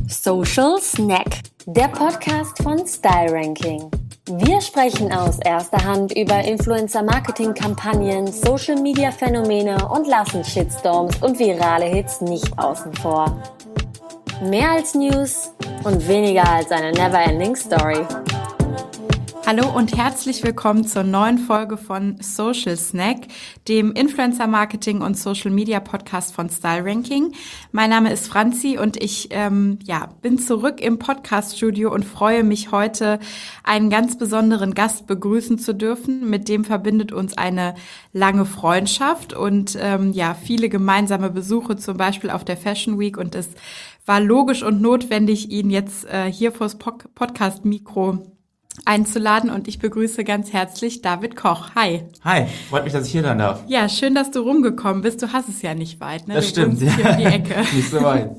Social Snack, der Podcast von Style Ranking. Wir sprechen aus erster Hand über Influencer-Marketing-Kampagnen, Social-Media-Phänomene und lassen Shitstorms und virale Hits nicht außen vor. Mehr als News und weniger als eine Never-Ending Story. Hallo und herzlich willkommen zur neuen Folge von Social Snack, dem Influencer-Marketing- und Social-Media-Podcast von Style Ranking. Mein Name ist Franzi und ich bin zurück im Podcast-Studio und freue mich heute, einen ganz besonderen Gast begrüßen zu dürfen. Mit dem verbindet uns eine lange Freundschaft und viele gemeinsame Besuche, zum Beispiel auf der Fashion Week. Und es war logisch und notwendig, ihn jetzt hier vors Podcast-Mikro einzuladen, und ich begrüße ganz herzlich David Koch. Hi. Hi, freut mich, dass ich hier sein darf. Ja, schön, dass du rumgekommen bist. Du hast es ja nicht weit, ne? Das stimmt, ja. Hier um die Ecke. Nicht so weit.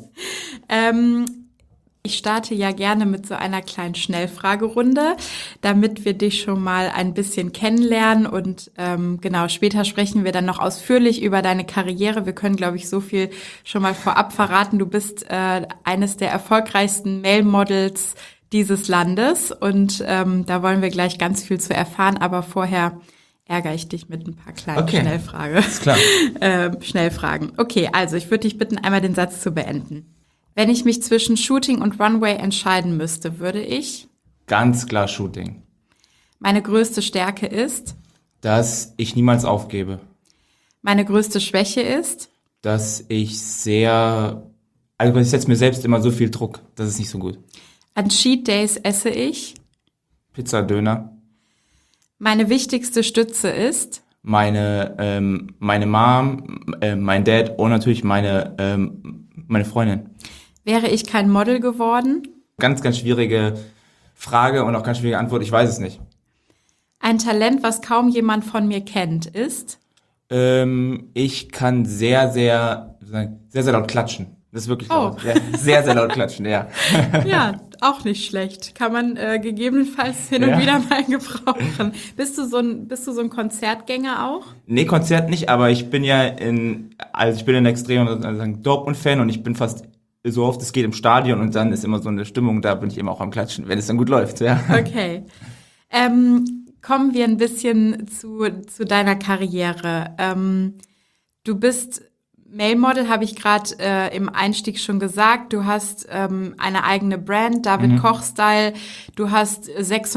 Ich starte ja gerne mit so einer kleinen Schnellfragerunde, damit wir dich schon mal ein bisschen kennenlernen, und später sprechen wir dann noch ausführlich über deine Karriere. Wir können, glaube ich, so viel schon mal vorab verraten. Du bist eines der erfolgreichsten Male-Models dieses Landes, und da wollen wir gleich ganz viel zu erfahren, aber vorher ärgere ich dich mit ein paar kleinen Schnellfragen. Okay, also ich würde dich bitten, einmal den Satz zu beenden. Wenn ich mich zwischen Shooting und Runway entscheiden müsste, würde ich? Ganz klar Shooting. Meine größte Stärke ist? Dass ich niemals aufgebe. Meine größte Schwäche ist? Dass ich setze mir selbst immer so viel Druck, das ist nicht so gut. An Cheat Days esse ich? Pizza, Döner. Meine wichtigste Stütze ist? Meine Mom, mein Dad und natürlich meine Freundin. Wäre ich kein Model geworden? Ganz, ganz schwierige Frage und auch ganz schwierige Antwort, ich weiß es nicht. Ein Talent, was kaum jemand von mir kennt, ist? Ich kann sehr, sehr laut klatschen. Das ist wirklich laut. Ja, sehr, sehr laut klatschen, ja. Ja, auch nicht schlecht. Kann man gegebenenfalls hin und wieder mal gebrauchen. Bist du so ein Konzertgänger auch? Nee, Konzert nicht, aber ich bin ein extremer Dortmund-Fan, und ich bin fast so oft es geht im Stadion, und dann ist immer so eine Stimmung, da bin ich immer auch am Klatschen, wenn es dann gut läuft, ja. Okay. Kommen wir ein bisschen zu deiner Karriere. Du bist Male-Model, habe ich gerade im Einstieg schon gesagt. Du hast eine eigene Brand, David Koch Style. Du hast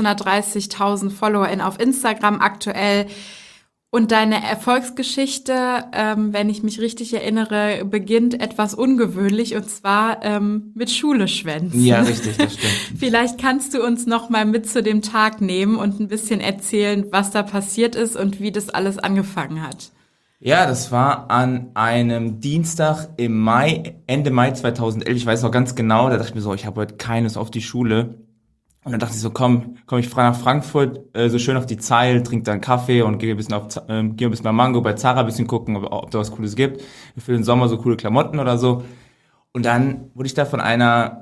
630.000 FollowerInnen auf Instagram aktuell. Und deine Erfolgsgeschichte, wenn ich mich richtig erinnere, beginnt etwas ungewöhnlich, und zwar mit Schule schwänzen. Ja, richtig, das stimmt. Vielleicht kannst du uns noch mal mit zu dem Tag nehmen und ein bisschen erzählen, was da passiert ist und wie das alles angefangen hat. Ja, das war an einem Dienstag im Ende Mai 2011. Ich weiß noch ganz genau, da dachte ich mir so, ich habe heute keines auf die Schule. Und dann dachte ich so, komm, ich fahre nach Frankfurt, so schön auf die Zeil, trink da einen Kaffee und gehe ein bisschen bei Mango, bei Zara ein bisschen gucken, ob da was Cooles gibt. Für den Sommer so coole Klamotten oder so. Und dann wurde ich da von einer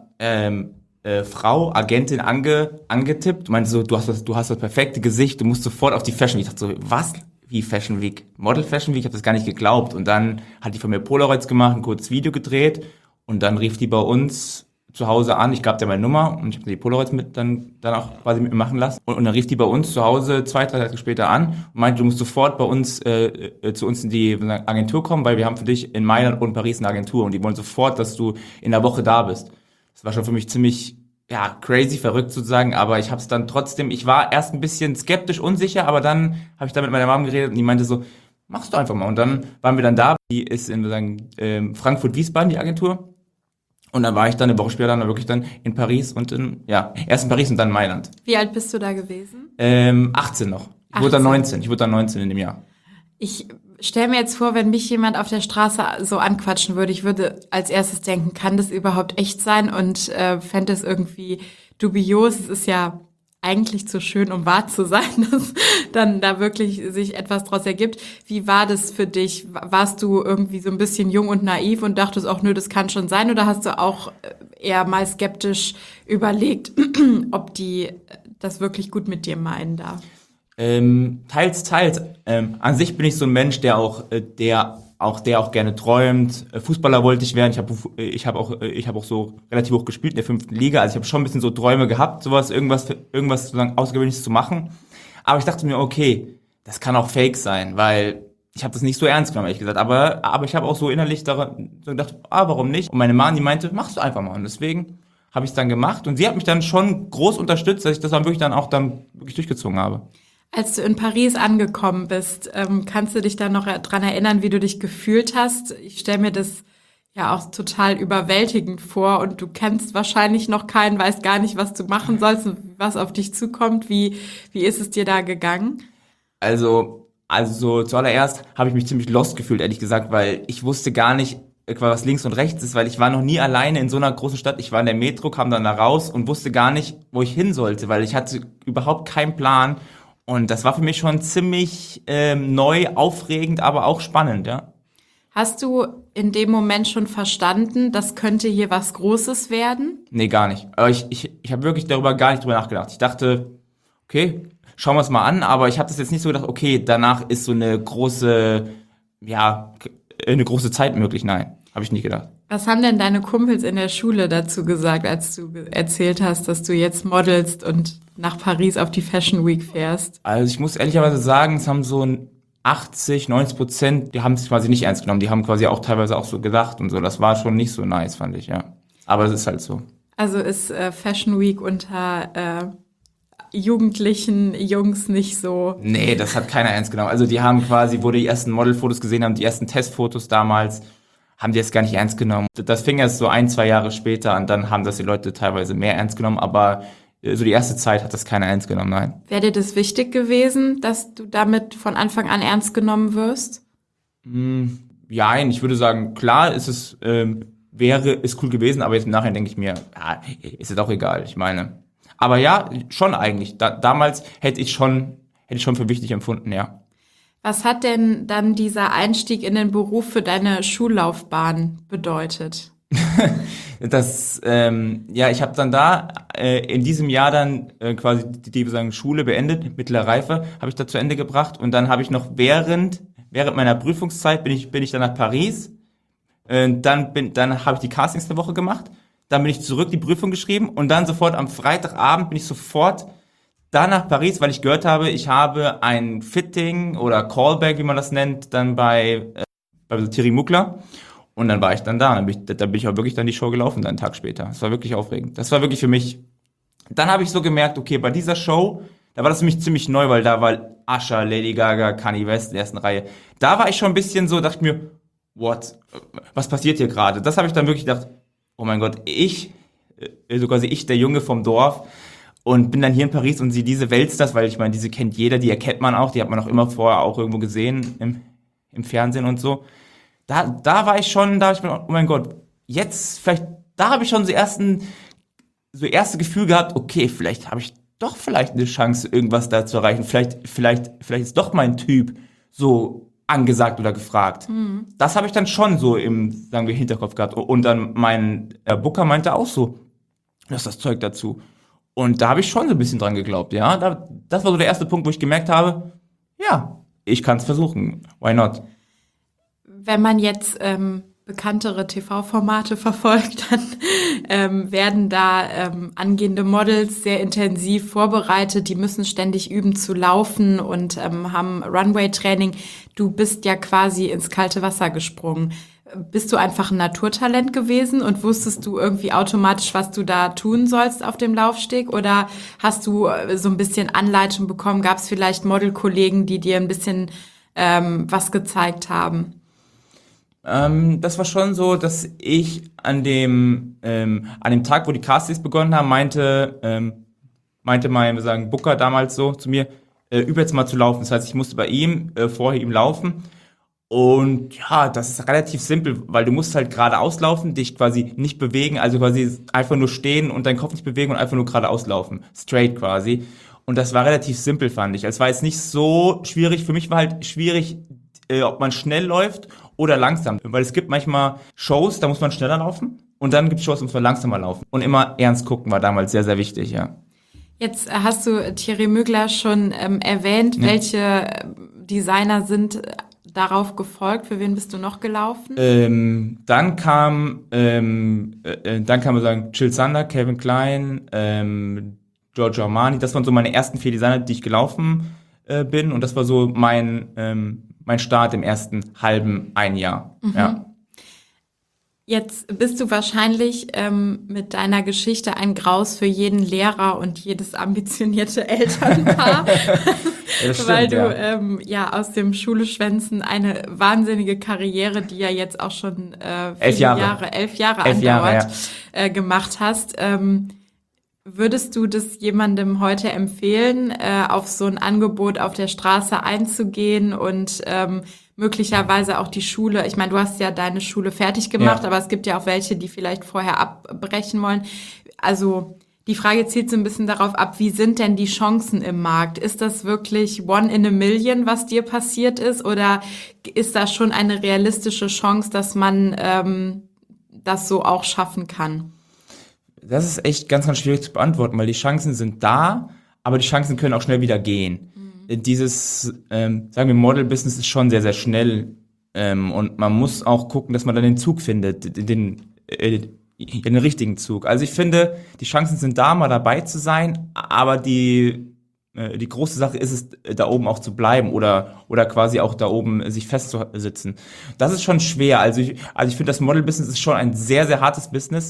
Frau, Agentin angetippt, meinte so, du hast das perfekte Gesicht, du musst sofort auf die Fashion Week. Ich dachte so, was? Wie Fashion Week? Model Fashion Week? Ich habe das gar nicht geglaubt. Und dann hat die von mir Polaroids gemacht, ein kurzes Video gedreht, und dann rief die bei uns zu Hause an. Ich gab dir meine Nummer und ich habe die Polaroids dann auch quasi mit mir machen lassen. Und dann rief die bei uns zu Hause 2-3 Tage später an und meinte, du musst sofort bei uns zu uns in die Agentur kommen, weil wir haben für dich in Mailand und Paris eine Agentur, und die wollen sofort, dass du in der Woche da bist. Das war schon für mich ziemlich crazy, verrückt sozusagen, aber ich habe es dann trotzdem, ich war erst ein bisschen skeptisch, unsicher, aber dann habe ich da mit meiner Mom geredet, und die meinte so, mach's doch einfach mal. Und dann waren wir dann da, die ist in Frankfurt-Wiesbaden, die Agentur, und dann war ich dann eine Woche später dann wirklich dann in Paris und erst in Paris und dann in Mailand. Wie alt bist du da gewesen? 18 noch. Ich wurde dann 19 in dem Jahr. Ich stell mir jetzt vor, wenn mich jemand auf der Straße so anquatschen würde, ich würde als erstes denken, kann das überhaupt echt sein, und fände es irgendwie dubios. Es ist ja eigentlich zu schön, um wahr zu sein, dass dann da wirklich sich etwas draus ergibt. Wie war das für dich? Warst du irgendwie so ein bisschen jung und naiv und dachtest auch, nö, das kann schon sein, oder hast du auch eher mal skeptisch überlegt, ob die das wirklich gut mit dir meinen da? Teils. An sich bin ich so ein Mensch, der auch der auch gerne träumt. Fußballer wollte ich werden. Ich habe auch so relativ hoch gespielt in der 5. Liga. Also ich habe schon ein bisschen so Träume gehabt, irgendwas sozusagen Außergewöhnliches zu machen. Aber ich dachte mir, okay, das kann auch fake sein, weil ich habe das nicht so ernst genommen, ehrlich gesagt. Aber ich habe auch so innerlich daran so gedacht, warum nicht? Und meine Mama, die meinte, machst du einfach mal. Und deswegen habe ich es dann gemacht. Und sie hat mich dann schon groß unterstützt, dass ich das dann wirklich durchgezogen habe. Als du in Paris angekommen bist, kannst du dich dann noch dran erinnern, wie du dich gefühlt hast? Ich stelle mir das ja auch total überwältigend vor und du kennst wahrscheinlich noch keinen, weißt gar nicht, was du machen sollst und was auf dich zukommt. Wie ist es dir da gegangen? Also zuallererst habe ich mich ziemlich lost gefühlt, ehrlich gesagt, weil ich wusste gar nicht, was links und rechts ist, weil ich war noch nie alleine in so einer großen Stadt. Ich war in der Metro, kam dann da raus und wusste gar nicht, wo ich hin sollte, weil ich hatte überhaupt keinen Plan. Und das war für mich schon ziemlich neu, aufregend, aber auch spannend, ja. Hast du in dem Moment schon verstanden, das könnte hier was Großes werden? Nee, gar nicht. Aber ich habe wirklich darüber gar nicht drüber nachgedacht. Ich dachte, okay, schauen wir es mal an, aber ich habe das jetzt nicht so gedacht, okay, danach ist so eine große Zeit möglich. Nein, habe ich nicht gedacht. Was haben denn deine Kumpels in der Schule dazu gesagt, als du erzählt hast, dass du jetzt modelst und nach Paris auf die Fashion Week fährst? Also ich muss ehrlicherweise sagen, es haben so 80-90%, die haben es quasi nicht ernst genommen. Die haben quasi auch teilweise auch so gedacht und so. Das war schon nicht so nice, fand ich, ja. Aber es ist halt so. Also ist Fashion Week unter jugendlichen Jungs nicht so? Nee, das hat keiner ernst genommen. Also die haben quasi, wo die ersten Modelfotos gesehen haben, die ersten Testfotos damals, haben die jetzt gar nicht ernst genommen. Das fing erst so 1-2 Jahre später an, dann haben das die Leute teilweise mehr ernst genommen, aber so die erste Zeit hat das keiner ernst genommen, nein. Wäre dir das wichtig gewesen, dass du damit von Anfang an ernst genommen wirst? Ja, ich würde sagen, klar, ist cool gewesen, aber jetzt im Nachhinein denke ich mir, ja, ist es auch egal, ich meine. Aber ja, schon eigentlich. Damals hätte ich schon für wichtig empfunden, ja. Was hat denn dann dieser Einstieg in den Beruf für deine Schullaufbahn bedeutet? Ich habe dann in diesem Jahr dann quasi die Schule beendet, mittlere Reife, habe ich da zu Ende gebracht und dann habe ich noch während meiner Prüfungszeit bin ich dann nach Paris, dann habe ich die Castings eine Woche gemacht, dann bin ich zurück, die Prüfung geschrieben und dann sofort am Freitagabend bin ich sofort da nach Paris, weil ich gehört habe, ich habe ein Fitting oder Callback, wie man das nennt, dann bei Thierry Mugler. Und dann war ich dann da. Dann bin ich auch wirklich dann die Show gelaufen, dann einen Tag später. Das war wirklich aufregend. Das war wirklich für mich. Dann habe ich so gemerkt, okay, bei dieser Show, da war das für mich ziemlich neu, weil da war Usher, Lady Gaga, Kanye West in der ersten Reihe. Da war ich schon ein bisschen so, dachte mir, was passiert hier gerade? Das habe ich dann wirklich gedacht, oh mein Gott, quasi ich, der Junge vom Dorf, und bin dann hier in Paris und sehe diese Weltstars, weil ich meine, diese kennt jeder, die erkennt man auch, die hat man auch immer vorher auch irgendwo gesehen im Fernsehen und so. Da war ich schon, da habe ich mir, oh mein Gott, jetzt vielleicht, da habe ich schon so erste Gefühl gehabt, okay, vielleicht habe ich doch eine Chance, irgendwas da zu erreichen. Vielleicht ist doch mein Typ so angesagt oder gefragt. Mhm. Das habe ich dann schon so im, sagen wir, Hinterkopf gehabt. Und dann mein Booker meinte auch so, das ist das Zeug dazu. Und da habe ich schon so ein bisschen dran geglaubt, ja. Das war so der erste Punkt, wo ich gemerkt habe, ja, ich kann es versuchen. Why not? Wenn man jetzt bekanntere TV-Formate verfolgt, dann werden da angehende Models sehr intensiv vorbereitet. Die müssen ständig üben zu laufen und haben Runway-Training. Du bist ja quasi ins kalte Wasser gesprungen. Bist du einfach ein Naturtalent gewesen und wusstest du irgendwie automatisch, was du da tun sollst auf dem Laufsteg? Oder hast du so ein bisschen Anleitung bekommen? Gab es vielleicht Modelkollegen, die dir ein bisschen was gezeigt haben? Das war schon so, dass ich an dem Tag, wo die Castings begonnen haben, meinte mein Booker damals so zu mir, übe jetzt mal zu laufen. Das heißt, ich musste bei ihm vorher ihm laufen. Und ja, das ist relativ simpel, weil du musst halt geradeaus laufen, dich quasi nicht bewegen, also quasi einfach nur stehen und deinen Kopf nicht bewegen und einfach nur geradeaus laufen. Straight quasi. Und das war relativ simpel, fand ich. Es war jetzt nicht so schwierig. Für mich war halt schwierig, ob man schnell läuft oder langsam. Weil es gibt manchmal Shows, da muss man schneller laufen. Und dann gibt es Shows, da muss man langsamer laufen. Und immer ernst gucken war damals sehr, sehr wichtig, ja. Jetzt hast du Thierry Mugler schon erwähnt. Ja. Welche Designer sind darauf gefolgt? Für wen bist du noch gelaufen? Dann kam sagen Jill Sander, Calvin Klein, Giorgio Armani. Das waren so meine ersten 4 Designer, die ich gelaufen bin. Und das war so mein Start im ersten halben ein Jahr. Ja. Jetzt bist du wahrscheinlich mit deiner Geschichte ein Graus für jeden Lehrer und jedes ambitionierte Elternpaar, ja, stimmt, weil du aus dem Schuleschwänzen eine wahnsinnige Karriere, die ja jetzt auch schon 11 Jahre andauert, gemacht hast. Würdest du das jemandem heute empfehlen, auf so ein Angebot auf der Straße einzugehen und möglicherweise auch die Schule? Ich meine, du hast ja deine Schule fertig gemacht, aber es gibt ja auch welche, die vielleicht vorher abbrechen wollen. Also die Frage zielt so ein bisschen darauf ab, wie sind denn die Chancen im Markt? Ist das wirklich one in a million, was dir passiert ist? Oder ist da schon eine realistische Chance, dass man das so auch schaffen kann? Das ist echt ganz, ganz schwierig zu beantworten, weil die Chancen sind da, aber die Chancen können auch schnell wieder gehen. Dieses, sagen wir, Model-Business ist schon sehr, sehr schnell und man muss auch gucken, dass man dann den Zug findet, den richtigen Zug. Also ich finde, die Chancen sind da, mal dabei zu sein, aber die große Sache ist es, da oben auch zu bleiben oder quasi auch da oben sich festzusitzen. Das ist schon schwer. Also ich finde, das Model-Business ist schon ein sehr, sehr hartes Business.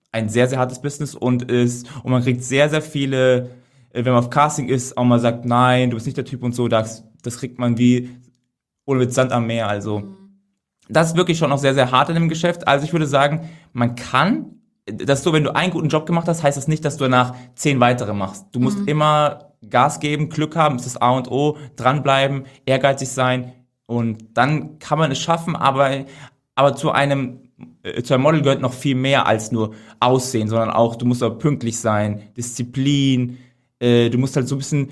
Und man kriegt sehr, sehr viele, wenn man auf Casting ist, auch mal sagt, nein, du bist nicht der Typ und so, das kriegt man wie ohne mit Sand am Meer. Also das ist wirklich schon noch sehr, sehr hart in dem Geschäft. Also ich würde sagen, man kann, das ist so, wenn du einen guten Job gemacht hast, heißt das nicht, dass du danach 10 weitere machst. Du musst immer Gas geben, Glück haben, das ist das A und O, dranbleiben, ehrgeizig sein und dann kann man es schaffen, aber zu einem Model gehört noch viel mehr als nur Aussehen, sondern auch, du musst auch pünktlich sein, Disziplin, du musst halt so ein bisschen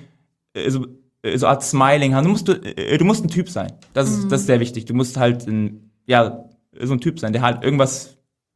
so Art Smiling haben. Du musst ein Typ sein. Das ist sehr wichtig. Du musst halt so ein Typ sein, der halt irgendwas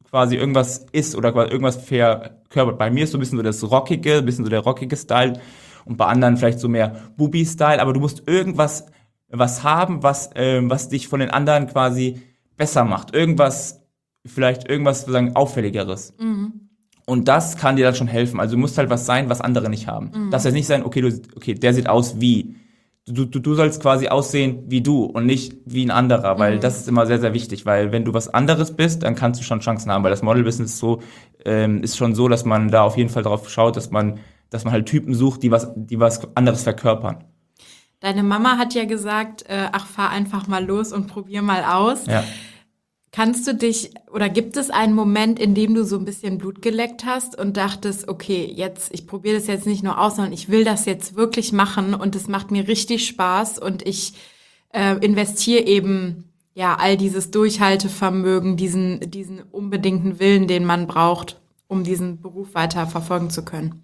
ist oder irgendwas verkörpert. Bei mir ist so ein bisschen so das Rockige, ein bisschen so der rockige Style und bei anderen vielleicht so mehr Bubi-Style, aber du musst irgendwas haben, was dich von den anderen quasi besser macht. Vielleicht irgendwas sozusagen Auffälligeres. Und das kann dir dann schon helfen. Also du musst halt was sein, was andere nicht haben. Das heißt nicht sein, okay, der sieht aus wie. Du sollst quasi aussehen wie du und nicht wie ein anderer, weil das ist immer sehr, sehr wichtig, weil wenn du was anderes bist, dann kannst du schon Chancen haben, weil das Model-Business ist schon so, dass man da auf jeden Fall drauf schaut, dass man halt Typen sucht, die was anderes verkörpern. Deine Mama hat ja gesagt, fahr einfach mal los und probier mal aus. Ja. Kannst du gibt es einen Moment, in dem du so ein bisschen Blut geleckt hast und dachtest, okay, ich probiere das jetzt nicht nur aus, sondern ich will das jetzt wirklich machen und es macht mir richtig Spaß und ich investiere eben all dieses Durchhaltevermögen, diesen unbedingten Willen, den man braucht, um diesen Beruf weiter verfolgen zu können?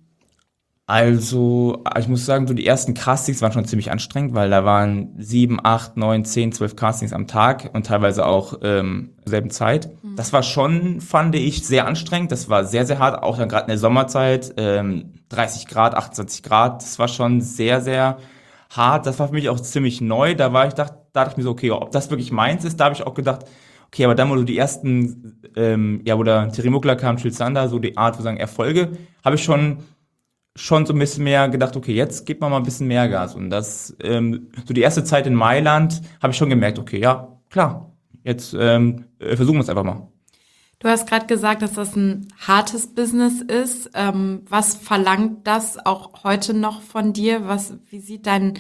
Also, ich muss sagen, so die ersten Castings waren schon ziemlich anstrengend, weil da waren 7, 8, 9, 10, 12 Castings am Tag und teilweise auch selben Zeit. Das war schon, fand ich, sehr anstrengend. Das war sehr, sehr hart, auch dann gerade in der Sommerzeit, 30 Grad, 28 Grad. Das war schon sehr, sehr hart. Das war für mich auch ziemlich neu. Da dachte ich mir so, okay, ob das wirklich meins ist, da habe ich auch gedacht, okay, aber dann, wo du die ersten, wo da Thierry Mugler kam, Jill Sander, so die Art, Erfolge, habe ich schon so ein bisschen mehr gedacht, okay, jetzt gibt man mal ein bisschen mehr Gas. Und das, so die erste Zeit in Mailand, habe ich schon gemerkt, okay, ja, klar, jetzt versuchen wir es einfach mal. Du hast gerade gesagt, dass das ein hartes Business ist. Was verlangt das auch heute noch von dir? Wie sieht dein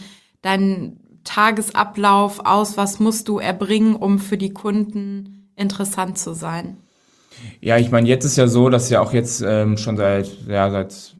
Tagesablauf aus? Was musst du erbringen, um für die Kunden interessant zu sein? Ja, ich meine, jetzt ist ja so, dass ja auch jetzt schon seit fast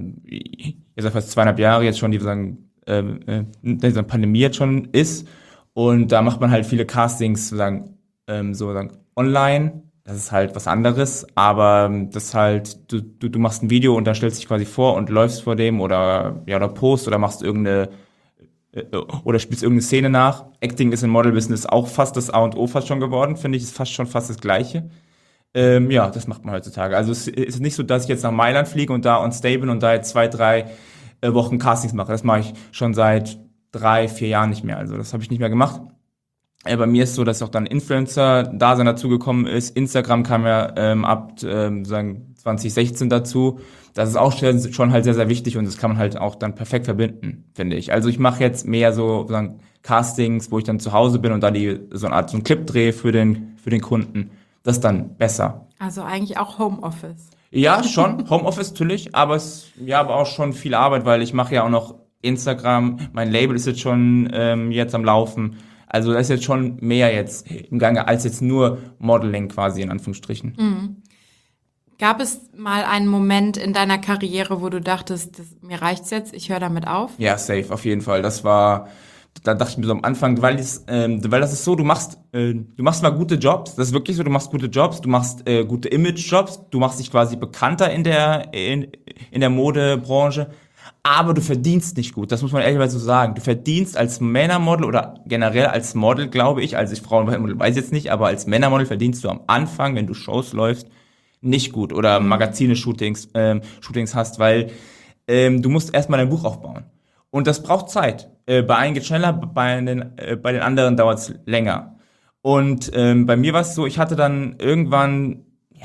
2,5 Jahre jetzt schon diese Pandemie jetzt schon ist und da macht man halt viele Castings online. Das ist halt was anderes, aber das ist halt, du machst ein Video und dann stellst dich quasi vor und läufst vor dem oder post oder machst oder spielst irgendeine Szene nach. Acting ist im Model-Business auch fast das A und O fast schon geworden, finde ich, ist fast das Gleiche. Das macht man heutzutage. Also es ist nicht so, dass ich jetzt nach Mailand fliege und da on stay bin und da jetzt 2-3 Wochen Castings mache. Das mache ich schon seit 3-4 Jahren nicht mehr. Also das habe ich nicht mehr gemacht. Bei mir ist so, dass auch dann Influencer-Dasein dazugekommen ist. Instagram kam ja ab sagen 2016 dazu. Das ist auch schon halt sehr, sehr wichtig und das kann man halt auch dann perfekt verbinden, finde ich. Also ich mache jetzt mehr so sagen, Castings, wo ich dann zu Hause bin und da so eine Art so einen Clip drehe für den Kunden. Das ist dann besser. Also eigentlich auch Homeoffice. Ja, schon. Homeoffice natürlich, aber aber auch schon viel Arbeit, weil ich mache ja auch noch Instagram. Mein Label ist jetzt schon jetzt am Laufen. Also da ist jetzt schon mehr jetzt im Gange als jetzt nur Modeling quasi in Anführungsstrichen. Mhm. Gab es mal einen Moment in deiner Karriere, wo du dachtest, mir reicht's jetzt, ich höre damit auf? Ja, safe, auf jeden Fall. Da dachte ich mir so am Anfang, weil das ist so, du machst mal gute Jobs, das ist wirklich so, du machst gute Jobs, du machst gute Image-Jobs, du machst dich quasi bekannter in der Modebranche, aber du verdienst nicht gut, das muss man ehrlicherweise so sagen. Du verdienst als Männermodel oder generell als Model, glaube ich, als Frauenmodel weiß ich jetzt nicht, aber als Männermodel verdienst du am Anfang, wenn du Shows läufst, nicht gut oder Magazine-Shootings hast, weil du musst erstmal dein Buch aufbauen. Und das braucht Zeit. Bei einen geht schneller, bei den anderen dauert es länger. Und bei mir war es so, ich hatte dann irgendwann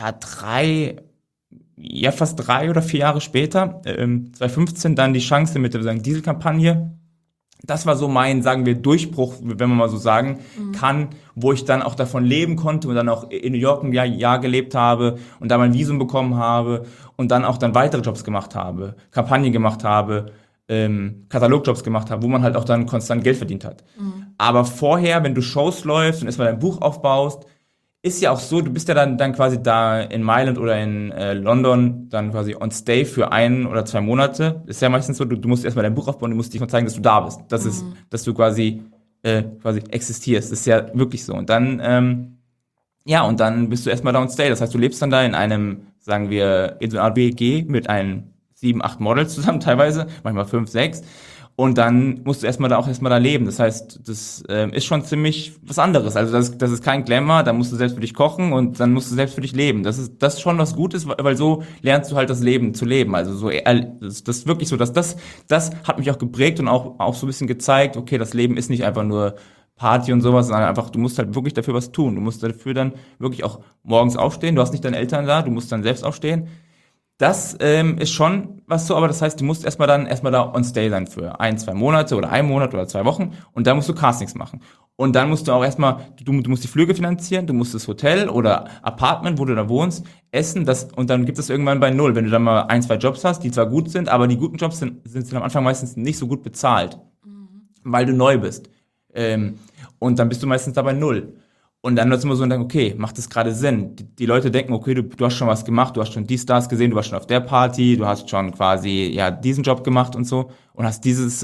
fast 3 oder 4 Jahre später, 2015, dann die Chance mit der Dieselkampagne. Das war so mein, sagen wir, Durchbruch, wenn man mal so sagen kann, wo ich dann auch davon leben konnte und dann auch in New York ein Jahr gelebt habe und da mein Visum bekommen habe und dann auch dann weitere Jobs gemacht habe, Kampagnen gemacht habe, Katalogjobs gemacht habe, wo man halt auch dann konstant Geld verdient hat. Aber vorher, wenn du Shows läufst und erstmal dein Buch aufbaust, ist ja auch so, du bist ja dann quasi da in Mailand oder in London dann quasi on stay für 1 oder 2 Monate. Ist ja meistens so, du musst erstmal dein Buch aufbauen, du musst dich zeigen, dass du da bist. Das ist, dass du quasi existierst. Das ist ja wirklich so. Und dann, und dann bist du erstmal da on stay. Das heißt, du lebst dann da in einem, sagen wir, in so einer Art WG mit einem 7, 8 Models zusammen teilweise, manchmal 5, 6. Und dann musst du erstmal da leben. Das heißt, das ist schon ziemlich was anderes. Also das ist kein Glamour, da musst du selbst für dich kochen und dann musst du selbst für dich leben. Das ist schon was Gutes, weil so lernst du halt das Leben zu leben. Also so das ist wirklich so, das hat mich auch geprägt und auch so ein bisschen gezeigt, okay, das Leben ist nicht einfach nur Party und sowas, sondern einfach, du musst halt wirklich dafür was tun. Du musst dafür dann wirklich auch morgens aufstehen. Du hast nicht deine Eltern da, du musst dann selbst aufstehen. Das ist schon was so, aber das heißt, du musst erstmal da on stay sein für 1, 2 Monate oder 1 Monat oder 2 Wochen und dann musst du Castings machen. Und dann musst du auch erstmal, du musst die Flüge finanzieren, du musst das Hotel oder Apartment, wo du da wohnst, essen, und dann gibt es irgendwann bei 0. Wenn du dann mal 1, 2 Jobs hast, die zwar gut sind, aber die guten Jobs sind am Anfang meistens nicht so gut bezahlt, weil du neu bist. Und dann bist du meistens da bei 0. Und dann wird es immer so, okay, macht das gerade Sinn? Die Leute denken, okay, du hast schon was gemacht, du hast schon die Stars gesehen, du warst schon auf der Party, du hast schon quasi diesen Job gemacht und so und hast dieses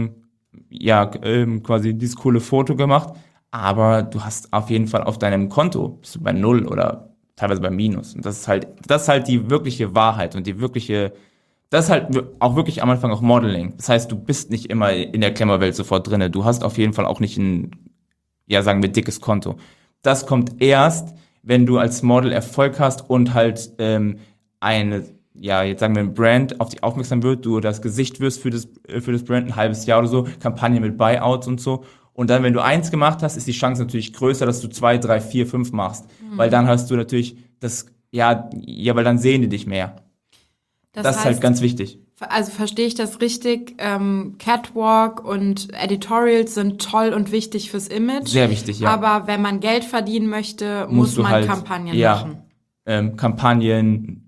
quasi dieses coole Foto gemacht, aber du hast auf jeden Fall auf deinem Konto bist du bei 0 oder teilweise bei Minus. Und das ist halt die wirkliche Wahrheit und das ist halt auch wirklich am Anfang auch Modeling. Das heißt, du bist nicht immer in der Glamour-Welt sofort drinne. Du hast auf jeden Fall auch nicht ein, sagen wir, dickes Konto. Das kommt erst, wenn du als Model Erfolg hast und halt jetzt sagen wir ein Brand auf dich aufmerksam wird, du das Gesicht wirst für das Brand ein halbes Jahr oder so, Kampagne mit Buyouts und so. Und dann, wenn du 1 gemacht hast, ist die Chance natürlich größer, dass du 2, 3, 4, 5 machst. Weil dann hast du natürlich weil dann sehen die dich mehr. Das heißt, ist halt ganz wichtig. Also verstehe ich das richtig? Catwalk und Editorials sind toll und wichtig fürs Image. Sehr wichtig, ja. Aber wenn man Geld verdienen möchte, muss man halt Kampagnen machen. Kampagnen,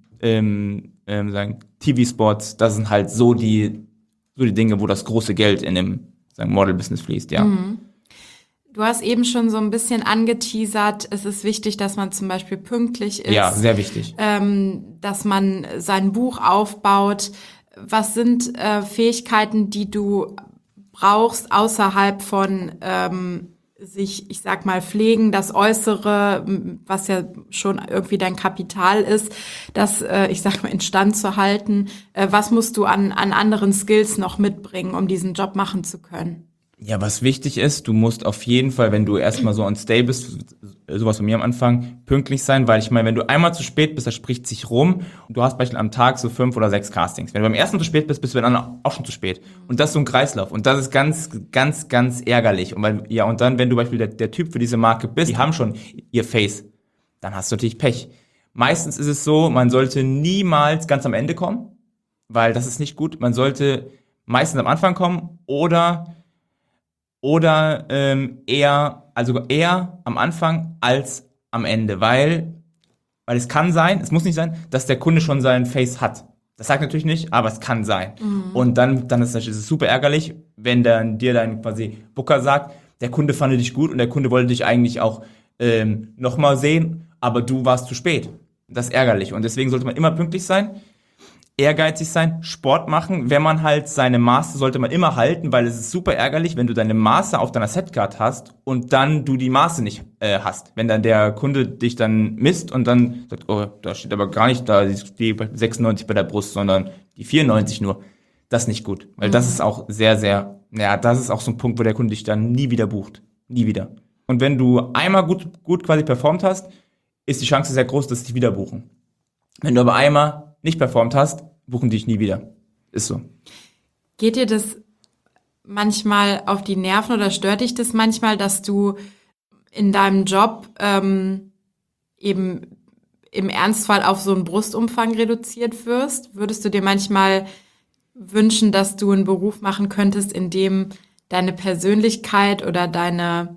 TV-Spots, das sind halt so die Dinge, wo das große Geld in dem Model-Business fließt, ja. Mhm. Du hast eben schon so ein bisschen angeteasert, es ist wichtig, dass man zum Beispiel pünktlich ist. Ja, sehr wichtig. Dass man sein Buch aufbaut. Was sind Fähigkeiten, die du brauchst, außerhalb von sich, ich sag mal, pflegen, das Äußere, was ja schon irgendwie dein Kapital ist, das, ich sag mal, instand zu halten. Was musst du an anderen Skills noch mitbringen, um diesen Job machen zu können? Ja, was wichtig ist, du musst auf jeden Fall, wenn du erstmal so on stay bist, sowas von mir am Anfang, pünktlich sein, weil ich meine, wenn du einmal zu spät bist, das spricht sich rum und du hast beispielsweise am Tag so 5 oder 6 Castings. Wenn du beim ersten zu spät bist, bist du beim anderen auch schon zu spät. Und das ist so ein Kreislauf und das ist ganz, ganz, ganz ärgerlich. Und und dann, wenn du beispielsweise der Typ für diese Marke bist, die haben schon ihr Face, dann hast du natürlich Pech. Meistens ist es so, man sollte niemals ganz am Ende kommen, weil das ist nicht gut. Man sollte meistens am Anfang kommen oder eher am Anfang als am Ende, weil es kann sein, es muss nicht sein, dass der Kunde schon seinen Face hat. Das sagt natürlich nicht, aber es kann sein. Und dann ist es super ärgerlich, wenn dir dein quasi Booker sagt, der Kunde fand dich gut und der Kunde wollte dich eigentlich auch nochmal sehen, aber du warst zu spät. Das ist ärgerlich und deswegen sollte man immer pünktlich sein. Ehrgeizig sein, Sport machen. Wenn man halt seine Maße sollte man immer halten, weil es ist super ärgerlich, wenn du deine Maße auf deiner Setcard hast und dann du die Maße nicht hast. Wenn dann der Kunde dich dann misst und dann sagt, oh, da steht aber gar nicht da die 96 bei der Brust, sondern die 94 nur. Das ist nicht gut, weil das ist auch sehr, sehr, das ist auch so ein Punkt, wo der Kunde dich dann nie wieder bucht. Nie wieder. Und wenn du einmal gut quasi performt hast, ist die Chance sehr groß, dass sie dich wieder buchen. Wenn du aber einmal nicht performt hast, buchen dich nie wieder. Ist so. Geht dir das manchmal auf die Nerven oder stört dich das manchmal, dass du in deinem Job eben im Ernstfall auf so einen Brustumfang reduziert wirst? Würdest du dir manchmal wünschen, dass du einen Beruf machen könntest, in dem deine Persönlichkeit oder deine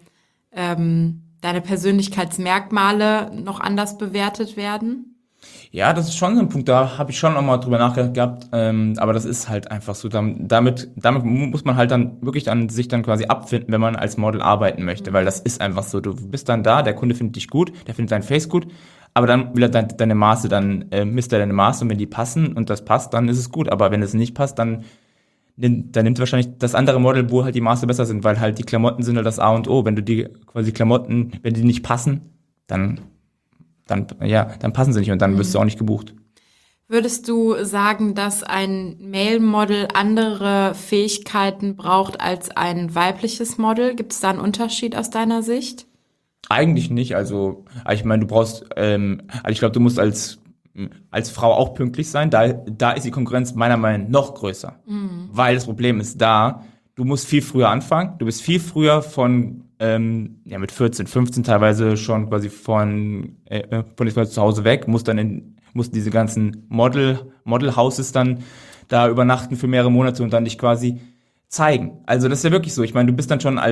Persönlichkeitsmerkmale noch anders bewertet werden? Ja, das ist schon so ein Punkt, da habe ich schon auch mal drüber nachgedacht gehabt, aber das ist halt einfach so, damit muss man halt dann wirklich sich dann quasi abfinden, wenn man als Model arbeiten möchte, weil das ist einfach so, du bist dann da, der Kunde findet dich gut, der findet dein Face gut, aber dann will er deine Maße, dann misst er deine Maße und wenn die passen und das passt, dann ist es gut, aber wenn es nicht passt, dann nimmt wahrscheinlich das andere Model, wo halt die Maße besser sind, weil halt die Klamotten sind halt das A und O, wenn du die quasi Klamotten, wenn die nicht passen, dann passen sie nicht und dann wirst du auch nicht gebucht. Würdest du sagen, dass ein Male-Model andere Fähigkeiten braucht als ein weibliches Model? Gibt es da einen Unterschied aus deiner Sicht? Eigentlich nicht. Also ich meine, du brauchst, ich glaube, du musst als Frau auch pünktlich sein. Da ist die Konkurrenz meiner Meinung nach noch größer. Weil das Problem ist du musst viel früher anfangen. Du bist viel früher mit 14, 15 teilweise schon quasi von zu Hause weg, musst diese ganzen Model-Houses dann da übernachten für mehrere Monate und dann dich quasi zeigen. Also das ist ja wirklich so. Ich meine, du bist dann schon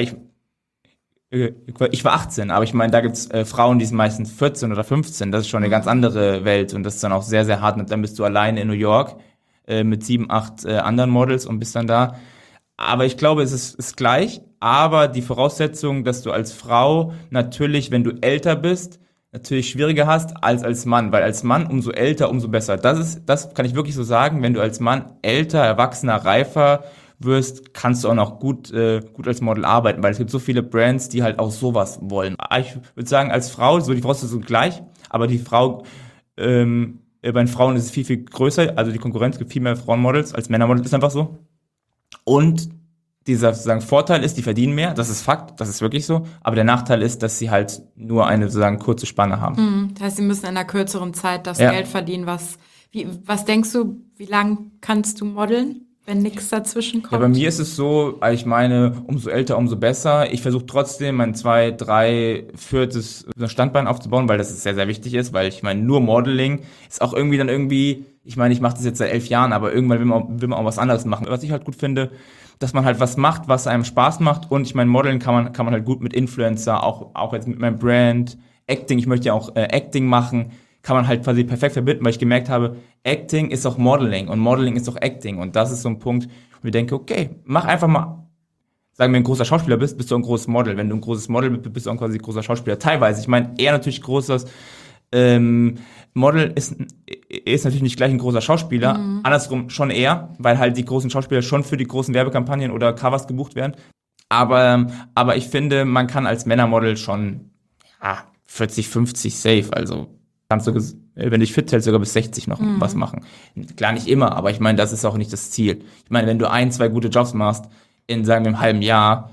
ich war 18, aber ich meine, da gibt's Frauen, die sind meistens 14 oder 15. Das ist schon eine ganz andere Welt und das ist dann auch sehr, sehr hart. Und dann bist du alleine in New York mit 7, 8 anderen Models und bist dann da. Aber ich glaube, es ist gleich. Aber die Voraussetzung, dass du als Frau natürlich, wenn du älter bist, natürlich schwieriger hast als Mann. Weil als Mann umso älter, umso besser. Das kann ich wirklich so sagen. Wenn du als Mann älter, erwachsener, reifer wirst, kannst du auch noch gut als Model arbeiten. Weil es gibt so viele Brands, die halt auch sowas wollen. Ich würde sagen, als Frau, so die Voraussetzungen sind gleich. Aber die Frau, bei den Frauen ist es viel, viel größer. Also die Konkurrenz gibt viel mehr Frauenmodels als Männermodels. Ist einfach so. Und dieser sozusagen Vorteil ist, die verdienen mehr, das ist Fakt, das ist wirklich so, aber der Nachteil ist, dass sie halt nur eine sozusagen kurze Spanne haben. Das heißt, sie müssen in einer kürzeren Zeit das Geld verdienen. Was denkst du, wie lang kannst du modeln, wenn nichts dazwischen kommt? Ja, bei mir ist es so, ich meine, umso älter, umso besser. Ich versuche trotzdem mein 2, 3, 4. Standbein aufzubauen, weil das sehr, sehr wichtig ist, weil ich meine, nur Modeling ist auch irgendwie, ich meine, ich mache das jetzt seit 11 Jahren, aber irgendwann will man auch was anderes machen. Was ich halt gut finde, dass man halt was macht, was einem Spaß macht und ich meine, Modeln kann man halt gut mit Influencer, auch jetzt mit meinem Brand, Acting, ich möchte ja auch Acting machen, kann man halt quasi perfekt verbinden, weil ich gemerkt habe, Acting ist auch Modeling und Modeling ist auch Acting und das ist so ein Punkt, wo ich denke, okay, mach einfach mal, sagen wir, ein großer Schauspieler bist du ein großes Model, wenn du ein großes Model bist du auch quasi ein großer Schauspieler, teilweise, ich meine, eher natürlich großes Model ist natürlich nicht gleich ein großer Schauspieler, andersrum schon eher, weil halt die großen Schauspieler schon für die großen Werbekampagnen oder Covers gebucht werden. Aber ich finde, man kann als Männermodel schon 40, 50 safe, also kannst du, wenn du dich fit hältst, sogar bis 60 noch was machen. Klar, nicht immer, aber ich meine, das ist auch nicht das Ziel. Ich meine, wenn du 1, 2 gute Jobs machst, in, sagen wir, einem halben Jahr,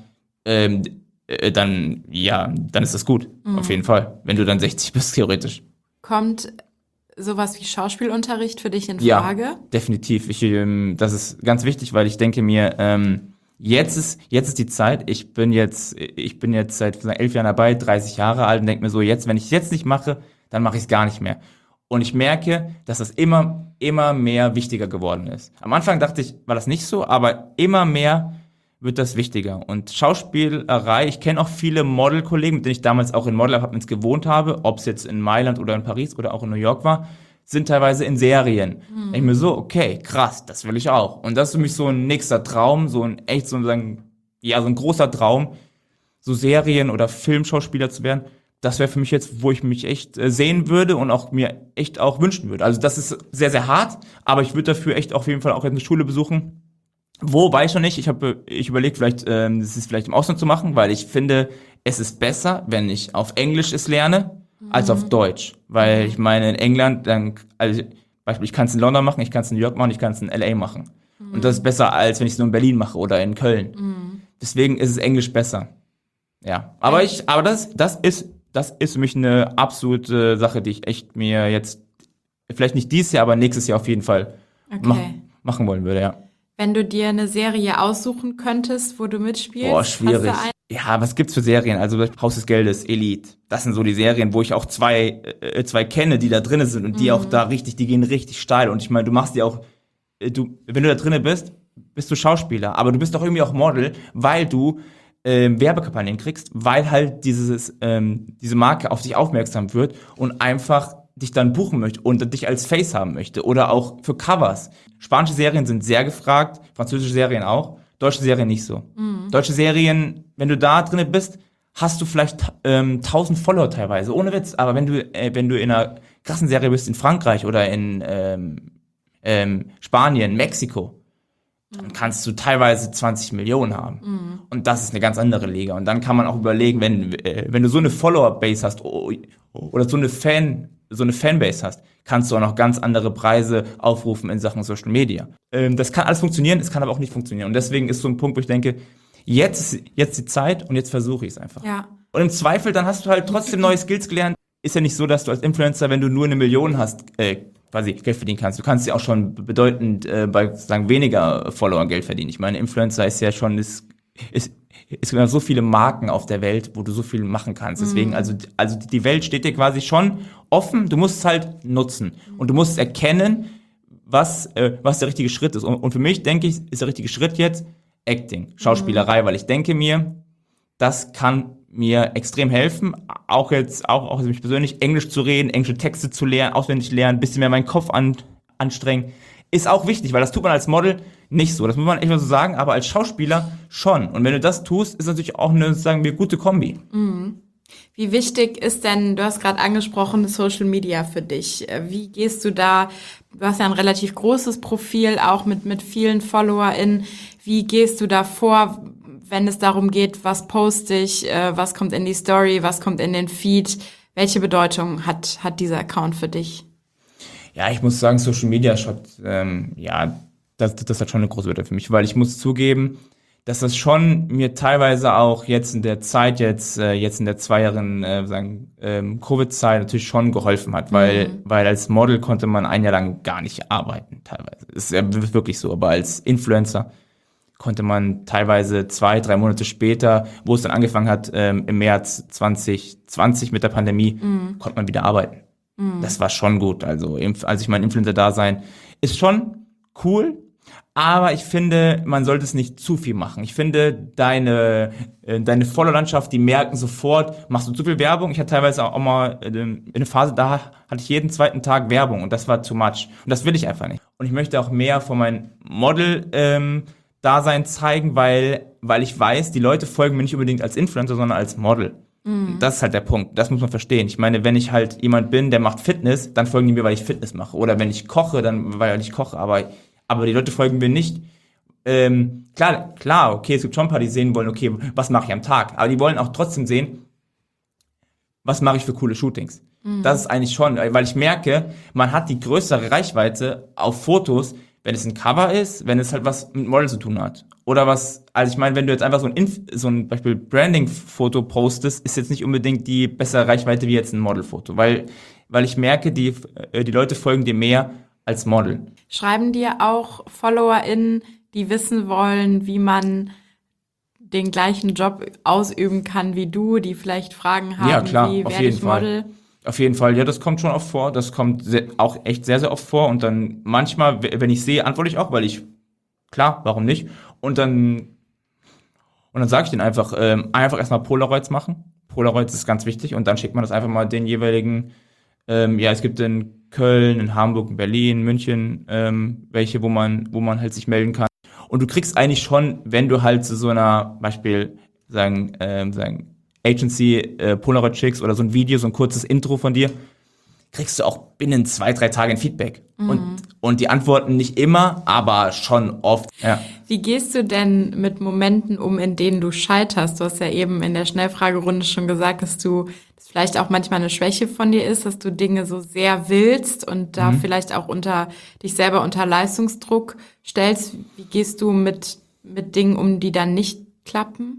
dann ist das gut. Auf jeden Fall. Wenn du dann 60 bist, theoretisch. Kommt sowas wie Schauspielunterricht für dich in Frage? Ja, definitiv. Das ist ganz wichtig, weil ich denke mir, jetzt ist die Zeit. Ich bin jetzt seit 11 Jahren dabei, 30 Jahre alt und denke mir so, wenn ich es jetzt nicht mache, dann mache ich es gar nicht mehr. Und ich merke, dass das immer mehr wichtiger geworden ist. Am Anfang dachte ich, war das nicht so, aber immer mehr wird das wichtiger. Und Schauspielerei, ich kenne auch viele Modelkollegen, mit denen ich damals auch in Model-Apartments gewohnt habe, ob es jetzt in Mailand oder in Paris oder auch in New York war, sind teilweise in Serien. Ich mir so, okay, krass, das will ich auch. Und das ist für mich so ein nächster Traum, so ein großer Traum, so Serien- oder Filmschauspieler zu werden. Das wäre für mich jetzt, wo ich mich echt sehen würde und auch mir echt auch wünschen würde. Also das ist sehr, sehr hart, aber ich würde dafür echt auf jeden Fall auch eine Schule besuchen. Wo, weiß ich noch nicht. Ich überlege vielleicht, das ist vielleicht im Ausland zu machen, weil ich finde, es ist besser, wenn ich auf Englisch es lerne, als auf Deutsch. Weil ich meine, in England, Beispiel, ich kann es in London machen, ich kann es in New York machen, ich kann es in LA machen. Und das ist besser, als wenn ich es nur in Berlin mache oder in Köln. Deswegen ist es Englisch besser. Ja. Aber das ist für mich eine absolute Sache, die ich echt mir jetzt, vielleicht nicht dieses Jahr, aber nächstes Jahr auf jeden Fall machen wollen würde, ja. Wenn du dir eine Serie aussuchen könntest, wo du mitspielst? Boah, schwierig. Ja, was gibt's für Serien? Also Haus des Geldes, Elite. Das sind so die Serien, wo ich auch zwei kenne, die da drinnen sind und die auch die gehen richtig steil. Und ich meine, du machst die auch, wenn du da drinnen bist du Schauspieler, aber du bist doch irgendwie auch Model, weil du Werbekampagnen kriegst, weil halt diese Marke auf dich aufmerksam wird und einfach dich dann buchen möchte und dich als Face haben möchte oder auch für Covers. Spanische Serien sind sehr gefragt, französische Serien auch, deutsche Serien nicht so. Deutsche Serien, wenn du da drin bist, hast du vielleicht 1000 Follower teilweise, ohne Witz. Aber wenn du in einer krassen Serie bist in Frankreich oder in Spanien, Mexiko, dann kannst du teilweise 20 Millionen haben. Und das ist eine ganz andere Liga. Und dann kann man auch überlegen, wenn du so eine Follower-Base hast oder so eine Fanbase hast, kannst du auch noch ganz andere Preise aufrufen in Sachen Social Media. Das kann alles funktionieren, es kann aber auch nicht funktionieren. Und deswegen ist so ein Punkt, wo ich denke, jetzt die Zeit und jetzt versuche ich es einfach. Ja. Und im Zweifel, dann hast du halt trotzdem neue Skills gelernt. Ist ja nicht so, dass du als Influencer, wenn du nur 1 Million hast, quasi Geld verdienen kannst. Du kannst ja auch schon bedeutend bei sozusagen weniger Followern Geld verdienen. Ich meine, Influencer ist ja schon, es gibt so viele Marken auf der Welt, wo du so viel machen kannst. Deswegen, also die Welt steht dir quasi schon offen. Du musst es halt nutzen. Und du musst erkennen, was der richtige Schritt ist. Und für mich, denke ich, ist der richtige Schritt jetzt Acting, Schauspielerei, weil ich denke mir, das kann mir extrem helfen, auch für mich persönlich, Englisch zu reden, englische Texte zu lernen, auswendig lernen, ein bisschen mehr meinen Kopf anstrengen, ist auch wichtig, weil das tut man als Model nicht so, das muss man echt mal so sagen, aber als Schauspieler schon. Und wenn du das tust, ist natürlich auch eine, sagen wir, gute Kombi. Wie wichtig ist denn, du hast gerade angesprochen, Social Media für dich? Wie gehst du da, du hast ja ein relativ großes Profil, auch mit vielen FollowerInnen. Wie gehst du da vor, wenn es darum geht, was poste ich, was kommt in die Story, was kommt in den Feed? Welche Bedeutung hat dieser Account für dich? Ja, ich muss sagen, Social Media das hat schon eine große Bedeutung für mich, weil ich muss zugeben, dass das schon mir teilweise auch jetzt in der Zeit, jetzt in der 2 Jahren Covid-Zeit natürlich schon geholfen hat, weil als Model konnte man 1 Jahr lang gar nicht arbeiten, teilweise. Das ist ja wirklich so, aber als Influencer konnte man teilweise 2-3 Monate später, wo es dann angefangen hat, im März 2020 mit der Pandemie, konnte man wieder arbeiten. Das war schon gut. Also ich meine, Influencer-Dasein ist schon cool, aber ich finde, man sollte es nicht zu viel machen. Ich finde, deine Follower-Landschaft, die merken sofort, machst du zu viel Werbung. Ich hatte teilweise auch mal eine Phase, da hatte ich jeden 2. Tag Werbung und das war too much. Und das will ich einfach nicht. Und ich möchte auch mehr von meinem Model-Dasein zeigen, weil ich weiß, die Leute folgen mir nicht unbedingt als Influencer, sondern als Model. Das ist halt der Punkt. Das muss man verstehen. Ich meine, wenn ich halt jemand bin, der macht Fitness, dann folgen die mir, weil ich Fitness mache. Oder wenn ich koche, dann weil ich koche. Aber die Leute folgen mir nicht. Klar, okay, es gibt schon ein paar, die sehen wollen, okay, was mache ich am Tag? Aber die wollen auch trotzdem sehen, was mache ich für coole Shootings. Das ist eigentlich schon, weil ich merke, man hat die größere Reichweite auf Fotos, wenn es ein Cover ist, wenn es halt was mit Model zu tun hat. Oder was, also ich meine, wenn du jetzt einfach so ein Beispiel Branding-Foto postest, ist jetzt nicht unbedingt die bessere Reichweite wie jetzt ein Model-Foto, weil ich merke, die Leute folgen dir mehr als Model. Schreiben dir auch FollowerInnen, die wissen wollen, wie man den gleichen Job ausüben kann wie du, die vielleicht Fragen haben, Ja, klar, wie auf werde jeden ich Model? Fall. Auf jeden Fall, ja, das kommt schon oft vor. Das kommt auch echt sehr, sehr oft vor. Und dann manchmal, wenn ich sehe, antworte ich auch, klar, warum nicht? Und dann sage ich denen einfach erstmal Polaroids machen. Polaroids ist ganz wichtig. Und dann schickt man das einfach mal den jeweiligen, es gibt in Köln, in Hamburg, in Berlin, München, welche, wo man halt sich melden kann. Und du kriegst eigentlich schon, wenn du halt zu so einer, Beispiel, sagen Agency, Polaroid schickst oder so ein Video, so ein kurzes Intro von dir, kriegst du auch binnen 2-3 Tagen ein Feedback. Und die antworten nicht immer, aber schon oft. Ja. Wie gehst du denn mit Momenten um, in denen du scheiterst? Du hast ja eben in der Schnellfragerunde schon gesagt, dass das vielleicht auch manchmal eine Schwäche von dir ist, dass du Dinge so sehr willst und da vielleicht auch dich selber unter Leistungsdruck stellst. Wie gehst du mit Dingen um, die dann nicht klappen?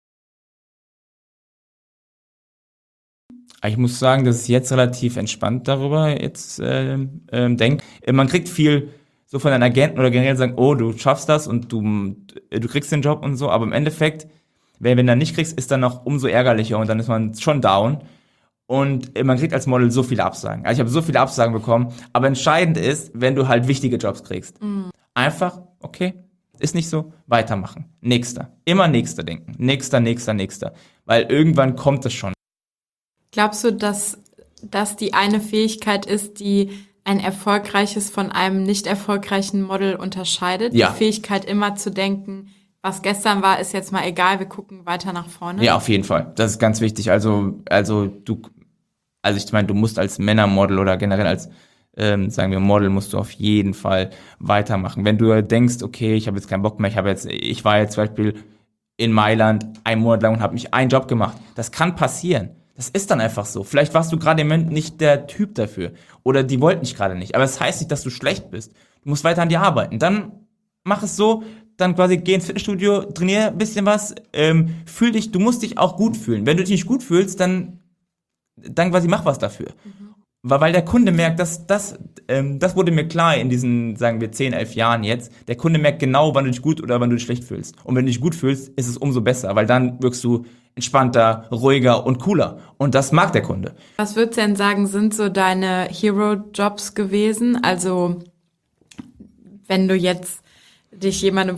Ich muss sagen, dass ich jetzt relativ entspannt darüber jetzt denke. Man kriegt viel so von deinen Agenten oder generell sagen, oh, du schaffst das und du kriegst den Job und so, aber im Endeffekt, wenn du dann nicht kriegst, ist dann noch umso ärgerlicher und dann ist man schon down. Und man kriegt als Model so viele Absagen. Also ich habe so viele Absagen bekommen, aber entscheidend ist, wenn du halt wichtige Jobs kriegst. Einfach, okay, ist nicht so, weitermachen. Nächster. Immer nächster denken. Nächster. Weil irgendwann kommt es schon. Glaubst du, dass das die eine Fähigkeit ist, die ein erfolgreiches von einem nicht erfolgreichen Model unterscheidet? Ja. Die Fähigkeit, immer zu denken, was gestern war, ist jetzt mal egal, wir gucken weiter nach vorne? Ja, auf jeden Fall. Das ist ganz wichtig. Also ich meine, du musst als Männermodel oder generell als, sagen wir Model, musst du auf jeden Fall weitermachen. Wenn du denkst, okay, ich habe jetzt keinen Bock mehr, ich war jetzt zum Beispiel in Mailand 1 Monat lang und habe mich einen Job gemacht. Das kann passieren. Das ist dann einfach so. Vielleicht warst du gerade im Moment nicht der Typ dafür. Oder die wollten dich gerade nicht. Aber das heißt nicht, dass du schlecht bist. Du musst weiter an dir arbeiten. Dann mach es so, dann quasi geh ins Fitnessstudio, trainier ein bisschen was, fühl dich, du musst dich auch gut fühlen. Wenn du dich nicht gut fühlst, dann quasi mach was dafür. Weil der Kunde merkt, das wurde mir klar in diesen, sagen wir, 10, 11 Jahren jetzt. Der Kunde merkt genau, wann du dich gut oder wann du dich schlecht fühlst. Und wenn du dich gut fühlst, ist es umso besser, weil dann wirkst du entspannter, ruhiger und cooler. Und das mag der Kunde. Was würdest du denn sagen, sind so deine Hero-Jobs gewesen? Also, wenn du jetzt dich jemandem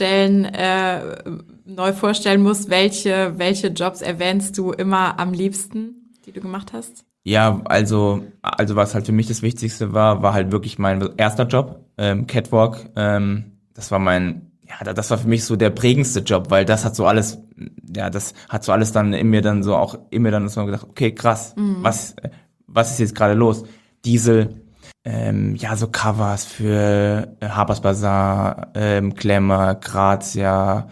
neu vorstellen musst, welche Jobs erwähnst du immer am liebsten, die du gemacht hast? Ja, also was halt für mich das Wichtigste war halt wirklich mein erster Job, Catwalk. Das war für mich so der prägendste Job, weil das hat so alles dann in mir dann so gedacht, okay, krass, was ist jetzt gerade los? Diesel, so Covers für Harper's Bazaar, Glamour, Grazia,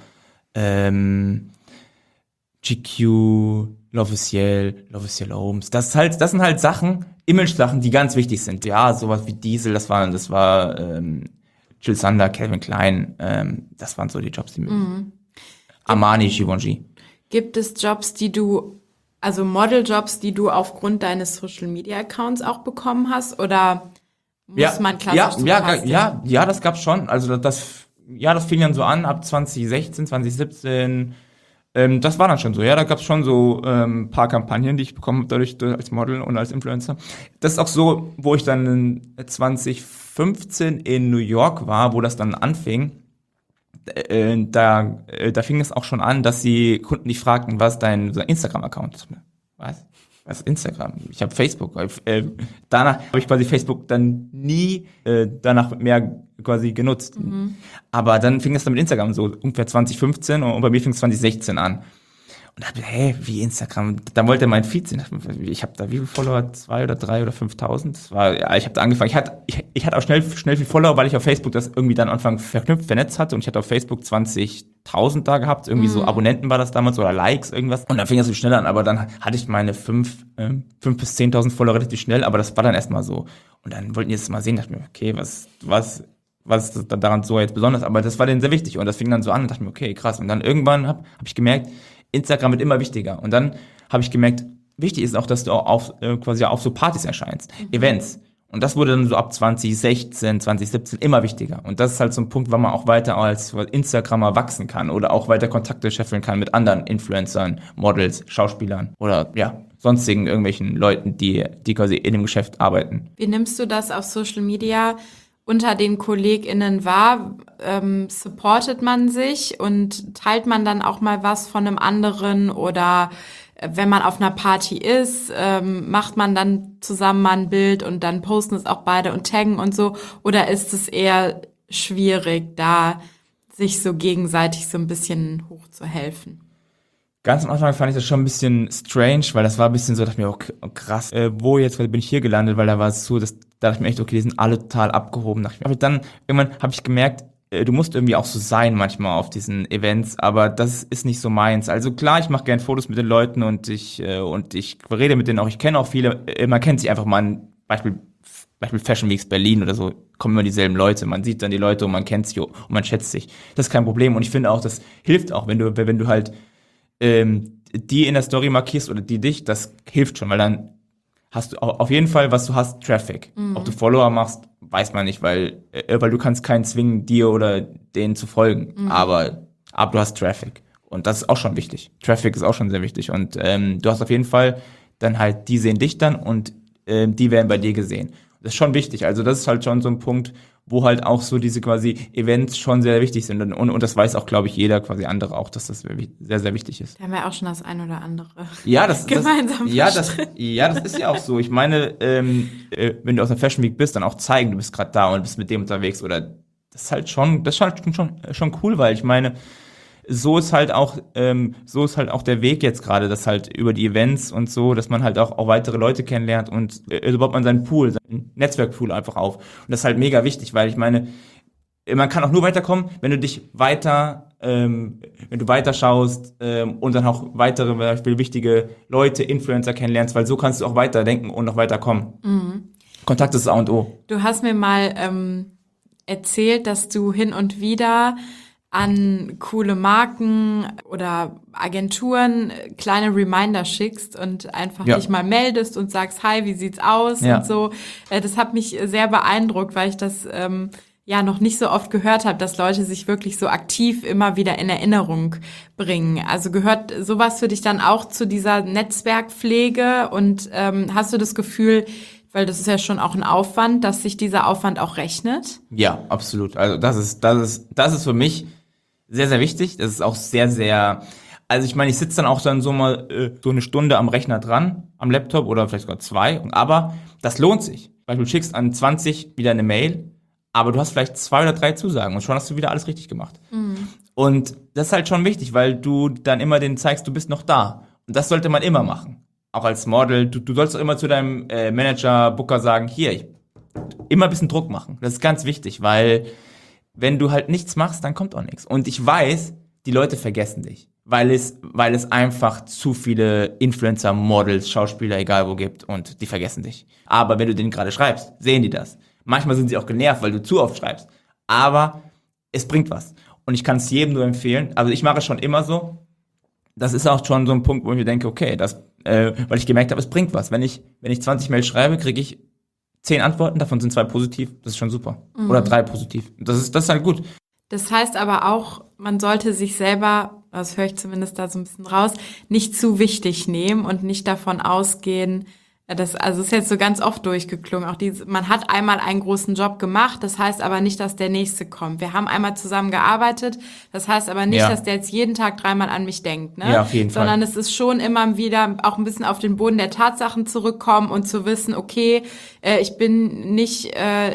GQ, L'Officiel Homes. Das sind halt Sachen, Image-Sachen, die ganz wichtig sind. Ja, sowas wie Diesel, das war Jill Sander, Calvin Klein, das waren so die Jobs, die Armani, Givenchy. Gibt es Jobs, Modeljobs, die du aufgrund deines Social-Media-Accounts auch bekommen hast? Oder muss man klassisch zum Casting? Ja, das gab's schon. Also das fing dann so an, ab 2016, 2017. Das war dann schon so, ja, da gab's schon so ein paar Kampagnen, die ich bekommen habe, dadurch als Model und als Influencer. Das ist auch so, wo ich dann 2015 in New York war, wo das dann anfing. Da fing es auch schon an, dass die Kunden dich fragten, was dein Instagram-Account ist. Was ist Instagram? Ich habe Facebook. Danach habe ich quasi Facebook dann nie danach mehr quasi genutzt. Aber dann fing es dann mit Instagram so ungefähr 2015 und bei mir fing es 2016 an. Und dachte mir, wie Instagram? Dann wollte er mein Feed sehen. Ich habe da wie viele Follower? 2 oder 3 oder 5.000? Ich habe da angefangen. Ich hatte auch schnell viel Follower, weil ich auf Facebook das irgendwie dann am Anfang vernetzt hatte und ich hatte auf Facebook 20.000 da gehabt. Irgendwie so Abonnenten war das damals oder Likes, irgendwas. Und dann fing das so schnell an, aber dann hatte ich meine 5 bis 10.000 Follower relativ schnell, aber das war dann erstmal so. Und dann wollten die das mal sehen, dachte mir, okay, was was ist daran so jetzt besonders, aber das war denen sehr wichtig und das fing dann so an und dachte mir, okay, krass. Und dann irgendwann hab ich gemerkt, Instagram wird immer wichtiger und dann habe ich gemerkt, wichtig ist auch, dass du auch quasi auf so Partys erscheinst, Events. Und das wurde dann so ab 2016, 2017 immer wichtiger. Und das ist halt so ein Punkt, wann man auch weiter als Instagrammer wachsen kann oder auch weiter Kontakte scheffeln kann mit anderen Influencern, Models, Schauspielern oder ja, sonstigen irgendwelchen Leuten, die quasi in dem Geschäft arbeiten. Wie nimmst du das auf Social Media unter den KollegInnen wahr? Supportet man sich und teilt man dann auch mal was von einem anderen oder wenn man auf einer Party ist, macht man dann zusammen mal ein Bild und dann posten es auch beide und taggen und so? Oder ist es eher schwierig, da sich so gegenseitig so ein bisschen hochzuhelfen? Ganz am Anfang fand ich das schon ein bisschen strange, weil das war ein bisschen so, dachte ich mir, okay, krass, wo jetzt bin ich hier gelandet, weil da war es so, da dachte ich mir echt, okay, die sind alle total abgehoben. Aber dann irgendwann habe ich gemerkt, du musst irgendwie auch so sein manchmal auf diesen Events, aber das ist nicht so meins. Also klar, ich mache gern Fotos mit den Leuten und ich rede mit denen auch. Ich kenne auch viele, man kennt sich einfach mal, ein Beispiel Fashion Weeks Berlin oder so, kommen immer dieselben Leute. Man sieht dann die Leute und man kennt sich und man schätzt sich. Das ist kein Problem und ich finde auch, das hilft auch, wenn du halt die in der Story markierst oder die dich, das hilft schon, weil dann hast du auf jeden Fall, was du hast, Traffic. Ob du Follower machst, weiß man nicht, weil du kannst keinen zwingen, dir oder denen zu folgen. Aber du hast Traffic. Und das ist auch schon wichtig. Traffic ist auch schon sehr wichtig. Und du hast auf jeden Fall dann halt, die sehen dich dann und die werden bei dir gesehen. Das ist schon wichtig. Also das ist halt schon so ein Punkt, wo halt auch so diese quasi Events schon sehr wichtig sind. Und das weiß auch, glaube ich, jeder quasi andere auch, dass das sehr, sehr wichtig ist. Da haben wir auch schon das ein oder andere gemeinsam das ist ja auch so. Ich meine, wenn du aus der Fashion Week bist, dann auch zeigen, du bist gerade da und bist mit dem unterwegs. Oder das ist halt schon cool, weil ich meine, so ist halt auch der Weg jetzt gerade, dass halt über die Events und so, dass man halt auch weitere Leute kennenlernt und so baut man seinen Netzwerkpool einfach auf. Und das ist halt mega wichtig, weil ich meine, man kann auch nur weiterkommen, wenn du weiter schaust und dann auch weitere, zum Beispiel wichtige Leute, Influencer kennenlernst, weil so kannst du auch weiterdenken und noch weiterkommen. Kontakt ist das A und O. Du hast mir mal erzählt, dass du hin und wieder an coole Marken oder Agenturen kleine Reminder schickst und einfach dich mal meldest und sagst, hi, wie sieht's aus und so. Das hat mich sehr beeindruckt, weil ich das noch nicht so oft gehört habe, dass Leute sich wirklich so aktiv immer wieder in Erinnerung bringen. Also gehört sowas für dich dann auch zu dieser Netzwerkpflege und hast du das Gefühl, weil das ist ja schon auch ein Aufwand, dass sich dieser Aufwand auch rechnet? Ja, absolut. Also das ist für mich sehr, sehr wichtig. Das ist auch sehr, sehr, also ich meine, ich sitze dann auch dann so mal so eine Stunde am Rechner dran, am Laptop oder vielleicht sogar 2, aber das lohnt sich. Weil du schickst an 20 wieder eine Mail, aber du hast vielleicht 2 oder 3 Zusagen und schon hast du wieder alles richtig gemacht. Und das ist halt schon wichtig, weil du dann immer denen zeigst, du bist noch da. Und das sollte man immer machen. Auch als Model. Du sollst auch immer zu deinem Manager, Booker sagen, hier, immer ein bisschen Druck machen. Das ist ganz wichtig, weil wenn du halt nichts machst, dann kommt auch nichts. Und ich weiß, die Leute vergessen dich, weil es einfach zu viele Influencer, Models, Schauspieler, egal wo gibt und die vergessen dich. Aber wenn du denen gerade schreibst, sehen die das. Manchmal sind sie auch genervt, weil du zu oft schreibst. Aber es bringt was. Und ich kann es jedem nur empfehlen. Also ich mache es schon immer so. Das ist auch schon so ein Punkt, wo ich mir denke, okay, weil ich gemerkt habe, es bringt was. Wenn ich 20 Mails schreibe, kriege ich 10 Antworten, davon sind 2 positiv, das ist schon super. Oder 3 positiv. Das ist halt gut. Das heißt aber auch, man sollte sich selber, das höre ich zumindest da so ein bisschen raus, nicht zu wichtig nehmen und nicht davon ausgehen, das ist jetzt so ganz oft durchgeklungen. Auch man hat einmal einen großen Job gemacht, das heißt aber nicht, dass der nächste kommt. Wir haben einmal zusammen gearbeitet, das heißt aber nicht, dass der jetzt jeden Tag 3-mal an mich denkt, ne? Ja, auf jeden Fall. Sondern es ist schon immer wieder auch ein bisschen auf den Boden der Tatsachen zurückkommen und zu wissen, okay, ich bin nicht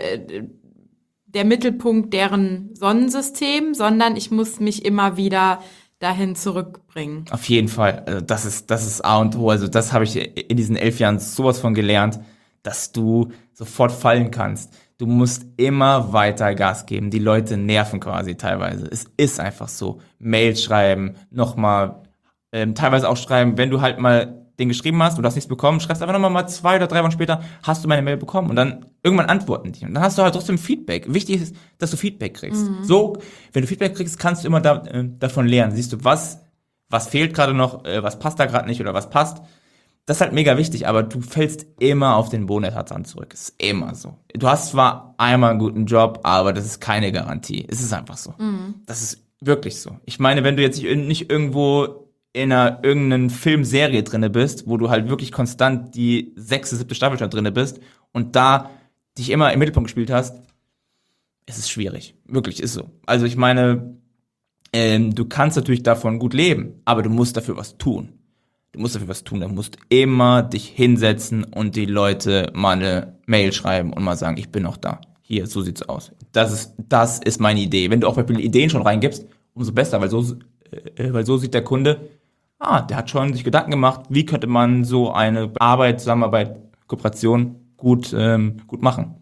der Mittelpunkt deren Sonnensystem, sondern ich muss mich immer wieder dahin zurückbringen. Auf jeden Fall. Also das ist A und O. Also das habe ich in diesen 11 Jahren sowas von gelernt, dass du sofort fallen kannst. Du musst immer weiter Gas geben. Die Leute nerven quasi teilweise. Es ist einfach so. Mail schreiben, nochmal, teilweise auch schreiben, wenn du halt mal den geschrieben hast und du hast nichts bekommen, schreibst einfach nochmal mal 2 oder 3 Wochen später, hast du meine Mail bekommen und dann irgendwann antworten die. Und dann hast du halt trotzdem Feedback. Wichtig ist, dass du Feedback kriegst. So, wenn du Feedback kriegst, kannst du immer davon lernen. Siehst du, was fehlt gerade noch, was passt da gerade nicht oder was passt. Das ist halt mega wichtig, aber du fällst immer auf den Boden der Tatsachen zurück. Das ist immer so. Du hast zwar einmal einen guten Job, aber das ist keine Garantie. Es ist einfach so. Das ist wirklich so. Ich meine, wenn du jetzt nicht irgendwo in irgendeiner Filmserie drinne bist, wo du halt wirklich konstant die 6., 7. Staffel schon drinne bist und da dich immer im Mittelpunkt gespielt hast, es ist schwierig. Wirklich, ist so. Also ich meine, du kannst natürlich davon gut leben, aber du musst dafür was tun. Du musst immer dich hinsetzen und die Leute mal eine Mail schreiben und mal sagen, ich bin noch da. Hier, so sieht's aus. Das ist meine Idee. Wenn du auch bei Ideen schon reingibst, umso besser, weil so sieht der Kunde, der hat schon sich Gedanken gemacht, wie könnte man so eine Zusammenarbeit, Kooperation gut machen.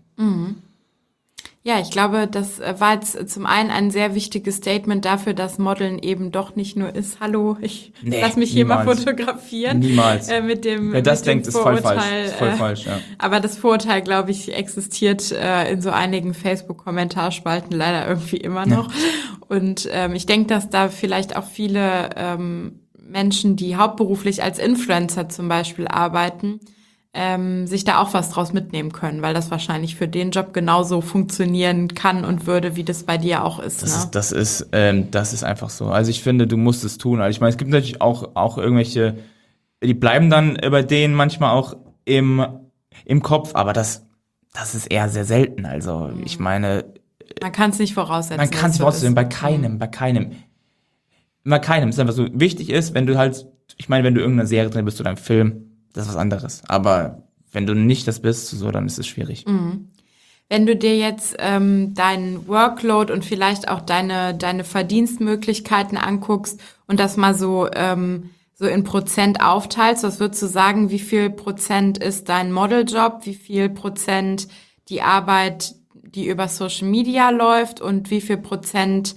Ja, ich glaube, das war jetzt zum einen ein sehr wichtiges Statement dafür, dass Modeln eben doch nicht nur ist, hallo, lass mich hier mal fotografieren. Niemals. Wer das denkt, ist voll falsch. Ist voll falsch, ja. Aber das Vorurteil, glaube ich, existiert in so einigen Facebook-Kommentarspalten leider irgendwie immer noch. Ja. Und ich denke, dass da vielleicht auch viele Menschen, die hauptberuflich als Influencer zum Beispiel arbeiten, sich da auch was draus mitnehmen können, weil das wahrscheinlich für den Job genauso funktionieren kann und würde, wie das bei dir auch ist. Das ist einfach so. Also ich finde, du musst es tun. Also ich meine, es gibt natürlich auch irgendwelche, die bleiben dann bei denen manchmal auch im Kopf, aber das ist eher sehr selten. Also ich meine, man kann es nicht voraussetzen. Man kann es nicht voraussetzen, bei keinem. Es ist einfach so, wichtig ist, wenn du irgendeine Serie drin bist oder einem Film, das ist was anderes. Aber wenn du nicht das bist, so, dann ist es schwierig. Wenn du dir jetzt deinen Workload und vielleicht auch deine Verdienstmöglichkeiten anguckst und das mal so in Prozent aufteilst, was würdest du sagen, wie viel Prozent ist dein Modeljob, wie viel Prozent die Arbeit, die über Social Media läuft und wie viel Prozent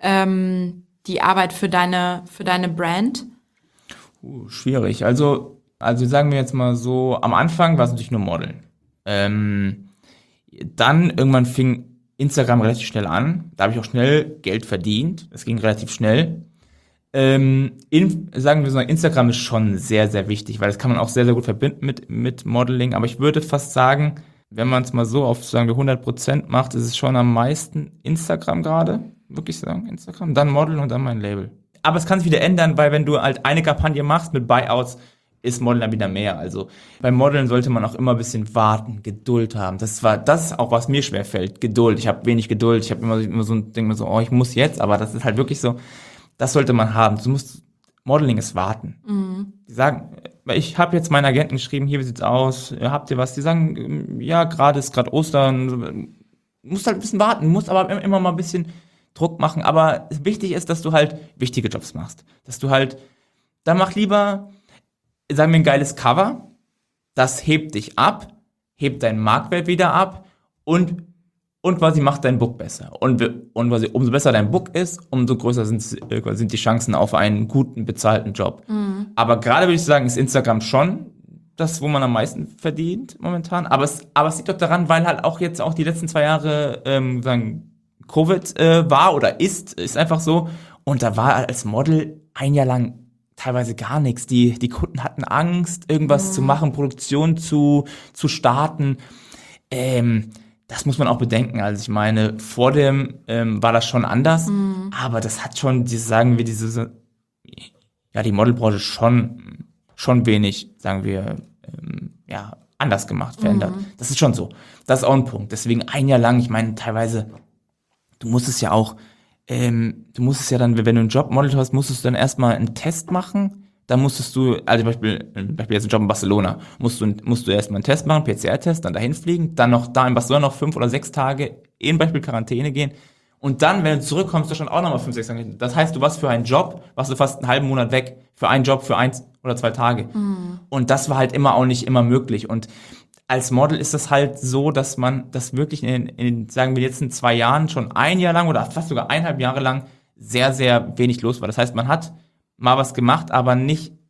die Arbeit für deine Brand? Schwierig. Also sagen wir jetzt mal so, am Anfang war es natürlich nur Modeln. Dann irgendwann fing Instagram relativ schnell an. Da habe ich auch schnell Geld verdient. Das ging relativ schnell. Sagen wir so, Instagram ist schon sehr, sehr wichtig, weil das kann man auch sehr, sehr gut verbinden mit Modeling. Aber ich würde fast sagen, wenn man es mal so auf, sagen wir, 100% macht, ist es schon am meisten Instagram gerade. Wirklich sagen, Instagram. Dann Modeln und dann mein Label. Aber es kann sich wieder ändern, weil wenn du halt eine Kampagne machst mit Buyouts, ist Modeln dann wieder mehr. Also beim Modeln sollte man auch immer ein bisschen warten, Geduld haben. Das ist auch, was mir schwerfällt, Geduld. Ich habe wenig Geduld. Ich habe immer so ein Ding, ich muss jetzt, aber das ist halt wirklich so, das sollte man haben. Modeling ist warten. Die sagen, ich habe jetzt meinen Agenten geschrieben, hier, wie sieht's aus? Habt ihr was? Die sagen, ja, ist gerade Ostern. Musst halt ein bisschen warten, musst aber immer mal ein bisschen Druck machen. Aber wichtig ist, dass du halt wichtige Jobs machst. Dass du halt, dann mach lieber, sagen wir, ein geiles Cover, das hebt dich ab, hebt deinen Marktwert wieder ab und quasi macht dein Book besser. Und quasi umso besser dein Book ist, umso größer sind die Chancen auf einen guten, bezahlten Job. Aber gerade würde ich sagen, ist Instagram schon das, wo man am meisten verdient momentan. Aber es liegt doch daran, weil halt auch jetzt auch die letzten 2 Jahre Covid war oder ist einfach so. Und da war als Model ein Jahr lang teilweise gar nichts. Die Kunden hatten Angst, irgendwas zu machen, Produktion zu starten. Das muss man auch bedenken. Also ich meine, vor dem war das schon anders, aber das hat schon, die Modelbranche schon wenig, sagen wir, anders gemacht, verändert. Das ist schon so. Das ist auch ein Punkt. Deswegen ein Jahr lang, ich meine, teilweise, du musst es ja dann, wenn du einen Jobmodel hast, musstest du dann erstmal einen Test machen. Dann musstest du, also Beispiel jetzt ein Job in Barcelona, musst du erstmal einen Test machen, PCR-Test, dann dahin fliegen, dann noch da in Barcelona noch 5 oder 6 Tage in Beispiel Quarantäne gehen. Und dann, wenn du zurückkommst, du schon auch nochmal 5, 6 Tage. Das heißt, du warst für einen Job, warst du fast einen halben Monat weg, für einen Job für 1 oder 2 Tage. Und das war halt auch nicht immer möglich. Und als Model ist das halt so, dass man das wirklich in sagen wir, letzten 2 Jahren schon ein Jahr lang oder fast sogar 1,5 Jahre lang sehr, sehr wenig los war. Das heißt, man hat mal was gemacht, aber nicht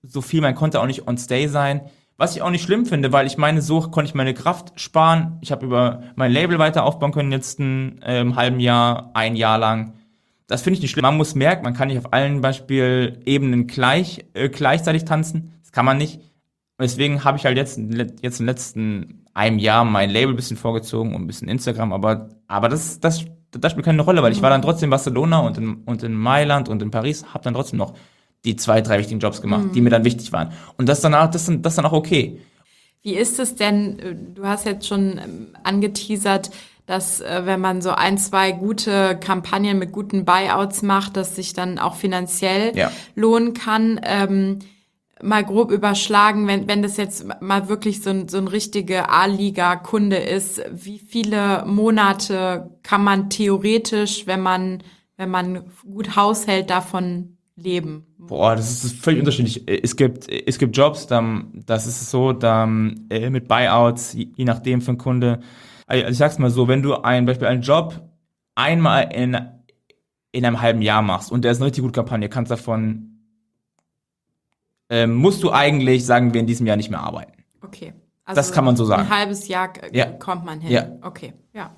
so viel, man konnte auch nicht on stay sein. Was ich auch nicht schlimm finde, weil ich meine, so konnte ich meine Kraft sparen. Ich habe über mein Label weiter aufbauen können jetzt ein halben Jahr, ein Jahr lang. Das finde ich nicht schlimm. Man muss merken, man kann nicht auf allen Beispielebenen gleichzeitig tanzen. Das kann man nicht. Deswegen habe ich halt jetzt im letzten einem Jahr mein Label ein bisschen vorgezogen und ein bisschen Instagram. Aber das spielt keine Rolle, weil ich war dann trotzdem in Barcelona und in Mailand und in Paris, habe dann trotzdem noch die 2, 3 wichtigen Jobs gemacht, die mir dann wichtig waren. Und das dann auch okay. Wie ist es denn, du hast jetzt schon angeteasert, dass wenn man so 1, 2 gute Kampagnen mit guten Buyouts macht, dass sich dann auch finanziell lohnen kann. Mal grob überschlagen, wenn das jetzt mal wirklich so ein richtiger A-Liga-Kunde ist, wie viele Monate kann man theoretisch, wenn man gut haushält, davon leben? Boah, das ist völlig unterschiedlich. Es gibt Jobs, das ist so, mit Buyouts, je nachdem für einen Kunde. Also ich sag's mal so, wenn du einen Job einmal in einem halben Jahr machst und der ist eine richtig gute Kampagne, kannst davon musst du eigentlich, sagen wir, in diesem Jahr nicht mehr arbeiten. Okay. Also das kann man so sagen. Ein halbes Jahr kommt man hin. Ja. Okay, ja.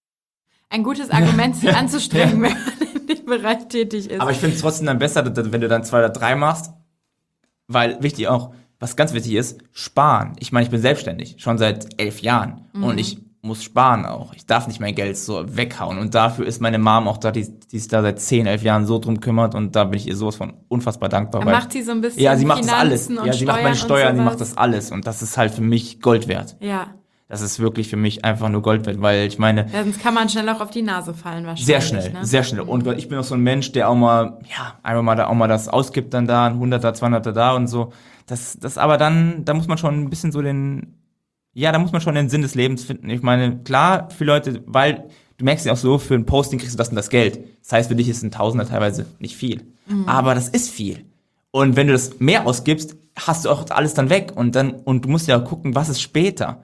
Ein gutes Argument, sich anzustrengen, wenn man in dem Bereich tätig ist. Aber ich finde es trotzdem dann besser, wenn du dann 2 oder 3 machst, weil wichtig auch, was ganz wichtig ist, sparen. Ich meine, ich bin selbstständig, schon seit 11 Jahren und ich muss sparen auch. Ich darf nicht mein Geld so weghauen und dafür ist meine Mom auch da, die sich da seit 10, 11 Jahren so drum kümmert und da bin ich ihr sowas von unfassbar dankbar. Macht sie so ein bisschen ja, sie macht das alles. Und ja, sie macht meine Steuern, sie sowas. macht das alles und das ist halt für mich Gold wert. Ja. Das ist wirklich für mich einfach nur Gold wert, weil ich meine... Ja, sonst kann man schnell auch auf die Nase fallen wahrscheinlich. Sehr schnell. Und ich bin auch so ein Mensch, der auch mal, einfach mal das ausgibt dann da, ein 100er, 200er da und so. Aber dann, da muss man schon ein bisschen so da muss man schon den Sinn des Lebens finden. Ich meine, klar, für Leute, weil du merkst ja auch so, für ein Posting kriegst du das und das Geld. Das heißt, für dich ist ein Tausender teilweise nicht viel. Aber das ist viel. Und wenn du das mehr ausgibst, hast du auch alles dann weg. Und du musst ja gucken, was ist später.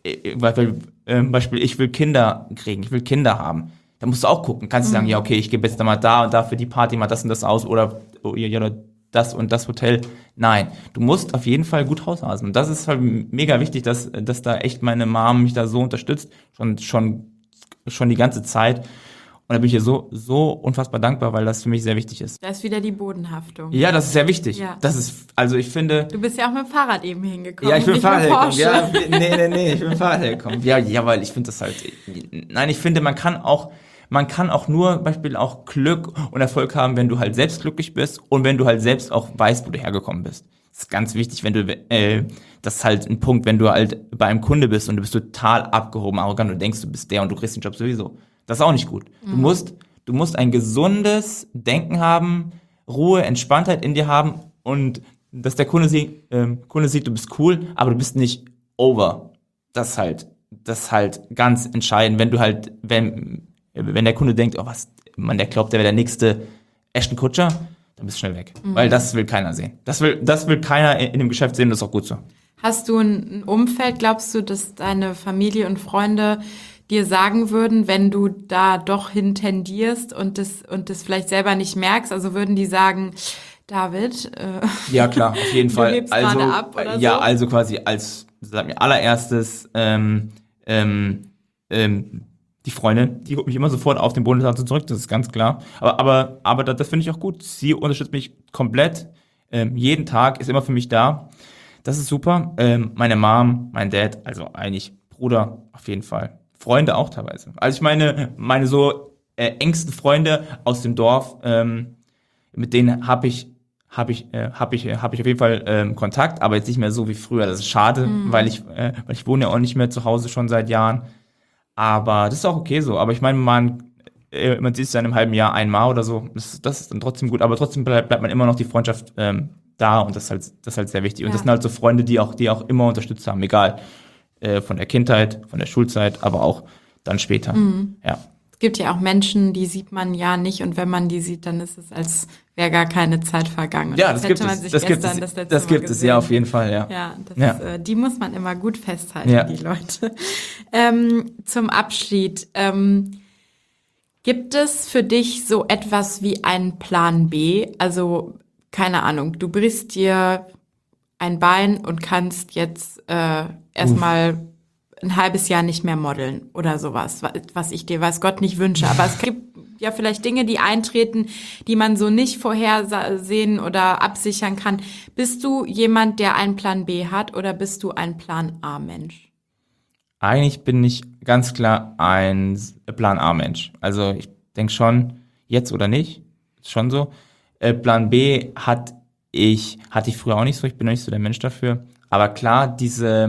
Beispiel, ich will Kinder kriegen, ich will Kinder haben. Da musst du auch gucken. Kannst du sagen, ja, okay, ich gebe jetzt mal da und da für die Party mal das und das aus oder das und das Hotel. Nein, du musst auf jeden Fall gut haushalten. Und das ist halt mega wichtig, dass da echt meine Mom mich da so unterstützt, schon die ganze Zeit. Und da bin ich ihr so unfassbar dankbar, weil das für mich sehr wichtig ist. Da ist wieder die Bodenhaftung. Ja, das ist sehr wichtig. Ja. Also ich finde... Du bist ja auch mit dem Fahrrad eben hingekommen. Ja, ich bin mit dem Fahrrad hergekommen. Ja, nee, ich bin mit dem Fahrrad hergekommen. Ja, weil ich finde das halt... Nein, ich finde, man kann auch nur Beispiel auch Glück und Erfolg haben, wenn du halt selbst glücklich bist und wenn du halt selbst auch weißt, wo du hergekommen bist. Das ist ganz wichtig, wenn du, das ist halt ein Punkt, wenn du halt bei einem Kunde bist und du bist total abgehoben, arrogant und denkst, du bist der und du kriegst den Job sowieso. Das ist auch nicht gut. Du musst ein gesundes Denken haben, Ruhe, Entspanntheit in dir haben und dass der Kunde sieht, du bist cool, aber du bist nicht over. Das ist halt ganz entscheidend, wenn der Kunde denkt, der glaubt, der wäre der nächste Ashton Kutcher, dann bist du schnell weg. Weil das will keiner sehen. Das will keiner in dem Geschäft sehen, das ist auch gut so. Hast du ein Umfeld, glaubst du, dass deine Familie und Freunde dir sagen würden, wenn du da doch hin tendierst und das vielleicht selber nicht merkst? Also würden die sagen, David, ja klar, auf jeden Fall. Du lebst gerade ab oder so? Ja, also quasi als allererstes die Freundin, die holt mich immer sofort auf den Boden zurück, das ist ganz klar. Aber das finde ich auch gut. Sie unterstützt mich komplett. Jeden Tag ist immer für mich da. Das ist super. Meine Mom, mein Dad, also eigentlich Bruder auf jeden Fall. Freunde auch teilweise. Also ich meine so engsten Freunde aus dem Dorf, mit denen habe ich auf jeden Fall Kontakt, aber jetzt nicht mehr so wie früher. Das ist schade, weil ich wohne ja auch nicht mehr zu Hause schon seit Jahren. Aber das ist auch okay so. Aber ich meine, man sieht es ja in einem halben Jahr einmal oder so. Das ist dann trotzdem gut. Aber trotzdem bleibt man immer noch die Freundschaft da und das ist halt sehr wichtig. Und das sind halt so Freunde, die auch immer unterstützt haben, egal von der Kindheit, von der Schulzeit, aber auch dann später. Ja. Es gibt ja auch Menschen, die sieht man ja nicht und wenn man die sieht, dann ist es, als wäre gar keine Zeit vergangen. Und ja, das gibt es, ja, auf jeden Fall, ja. Ja, die muss man immer gut festhalten, die Leute. Zum Abschied, gibt es für dich so etwas wie einen Plan B? Also, keine Ahnung, du brichst dir ein Bein und kannst jetzt erstmal ein halbes Jahr nicht mehr modeln oder sowas, was ich dir, weiß Gott, nicht wünsche. Aber es gibt ja vielleicht Dinge, die eintreten, die man so nicht vorhersehen oder absichern kann. Bist du jemand, der einen Plan B hat, oder bist du ein Plan A-Mensch? Eigentlich bin ich ganz klar ein Plan A-Mensch. Also ich denke schon, jetzt oder nicht, ist schon so. Plan B hatte ich früher auch nicht so, ich bin noch nicht so der Mensch dafür. Aber klar, diese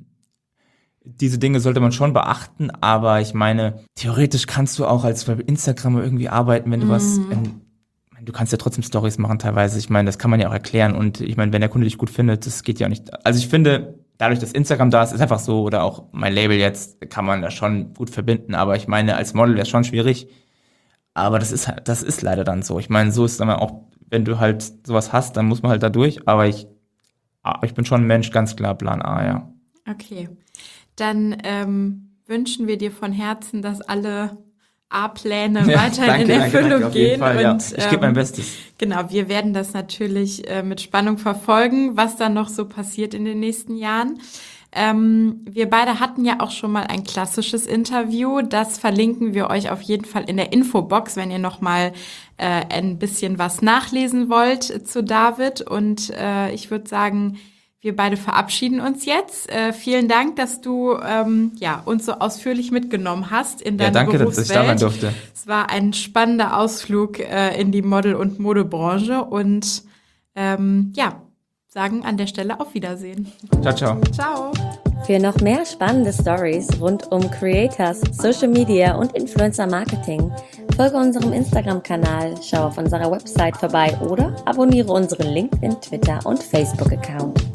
Dinge sollte man schon beachten, aber ich meine, theoretisch kannst du auch als Instagrammer irgendwie arbeiten, wenn du du kannst ja trotzdem Stories machen teilweise. Ich meine, das kann man ja auch erklären, und ich meine, wenn der Kunde dich gut findet, das geht ja auch nicht. Also ich finde, dadurch, dass Instagram da ist einfach so, oder auch mein Label jetzt, kann man das schon gut verbinden, aber ich meine, als Model wäre es schon schwierig, aber das ist leider dann so. Ich meine, so ist dann auch, wenn du halt sowas hast, dann muss man halt da durch, aber ich bin schon ein Mensch, ganz klar Plan A, ja. Okay. Dann wünschen wir dir von Herzen, dass alle A-Pläne weiterhin in Erfüllung gehen. Fall, ja. Ich gebe mein Bestes. Genau, wir werden das natürlich mit Spannung verfolgen, was da noch so passiert in den nächsten Jahren. Wir beide hatten ja auch schon mal ein klassisches Interview. Das verlinken wir euch auf jeden Fall in der Infobox, wenn ihr noch mal ein bisschen was nachlesen wollt zu David. Und ich würde sagen, wir beide verabschieden uns jetzt. Vielen Dank, dass du uns so ausführlich mitgenommen hast in deine Berufswelt. Danke, dass ich da sein durfte. Es war ein spannender Ausflug in die Model- und Modebranche und sagen an der Stelle auf Wiedersehen. Ciao, ciao. Ciao. Für noch mehr spannende Stories rund um Creators, Social Media und Influencer Marketing folge unserem Instagram-Kanal, schau auf unserer Website vorbei oder abonniere unseren LinkedIn, Twitter und Facebook-Account.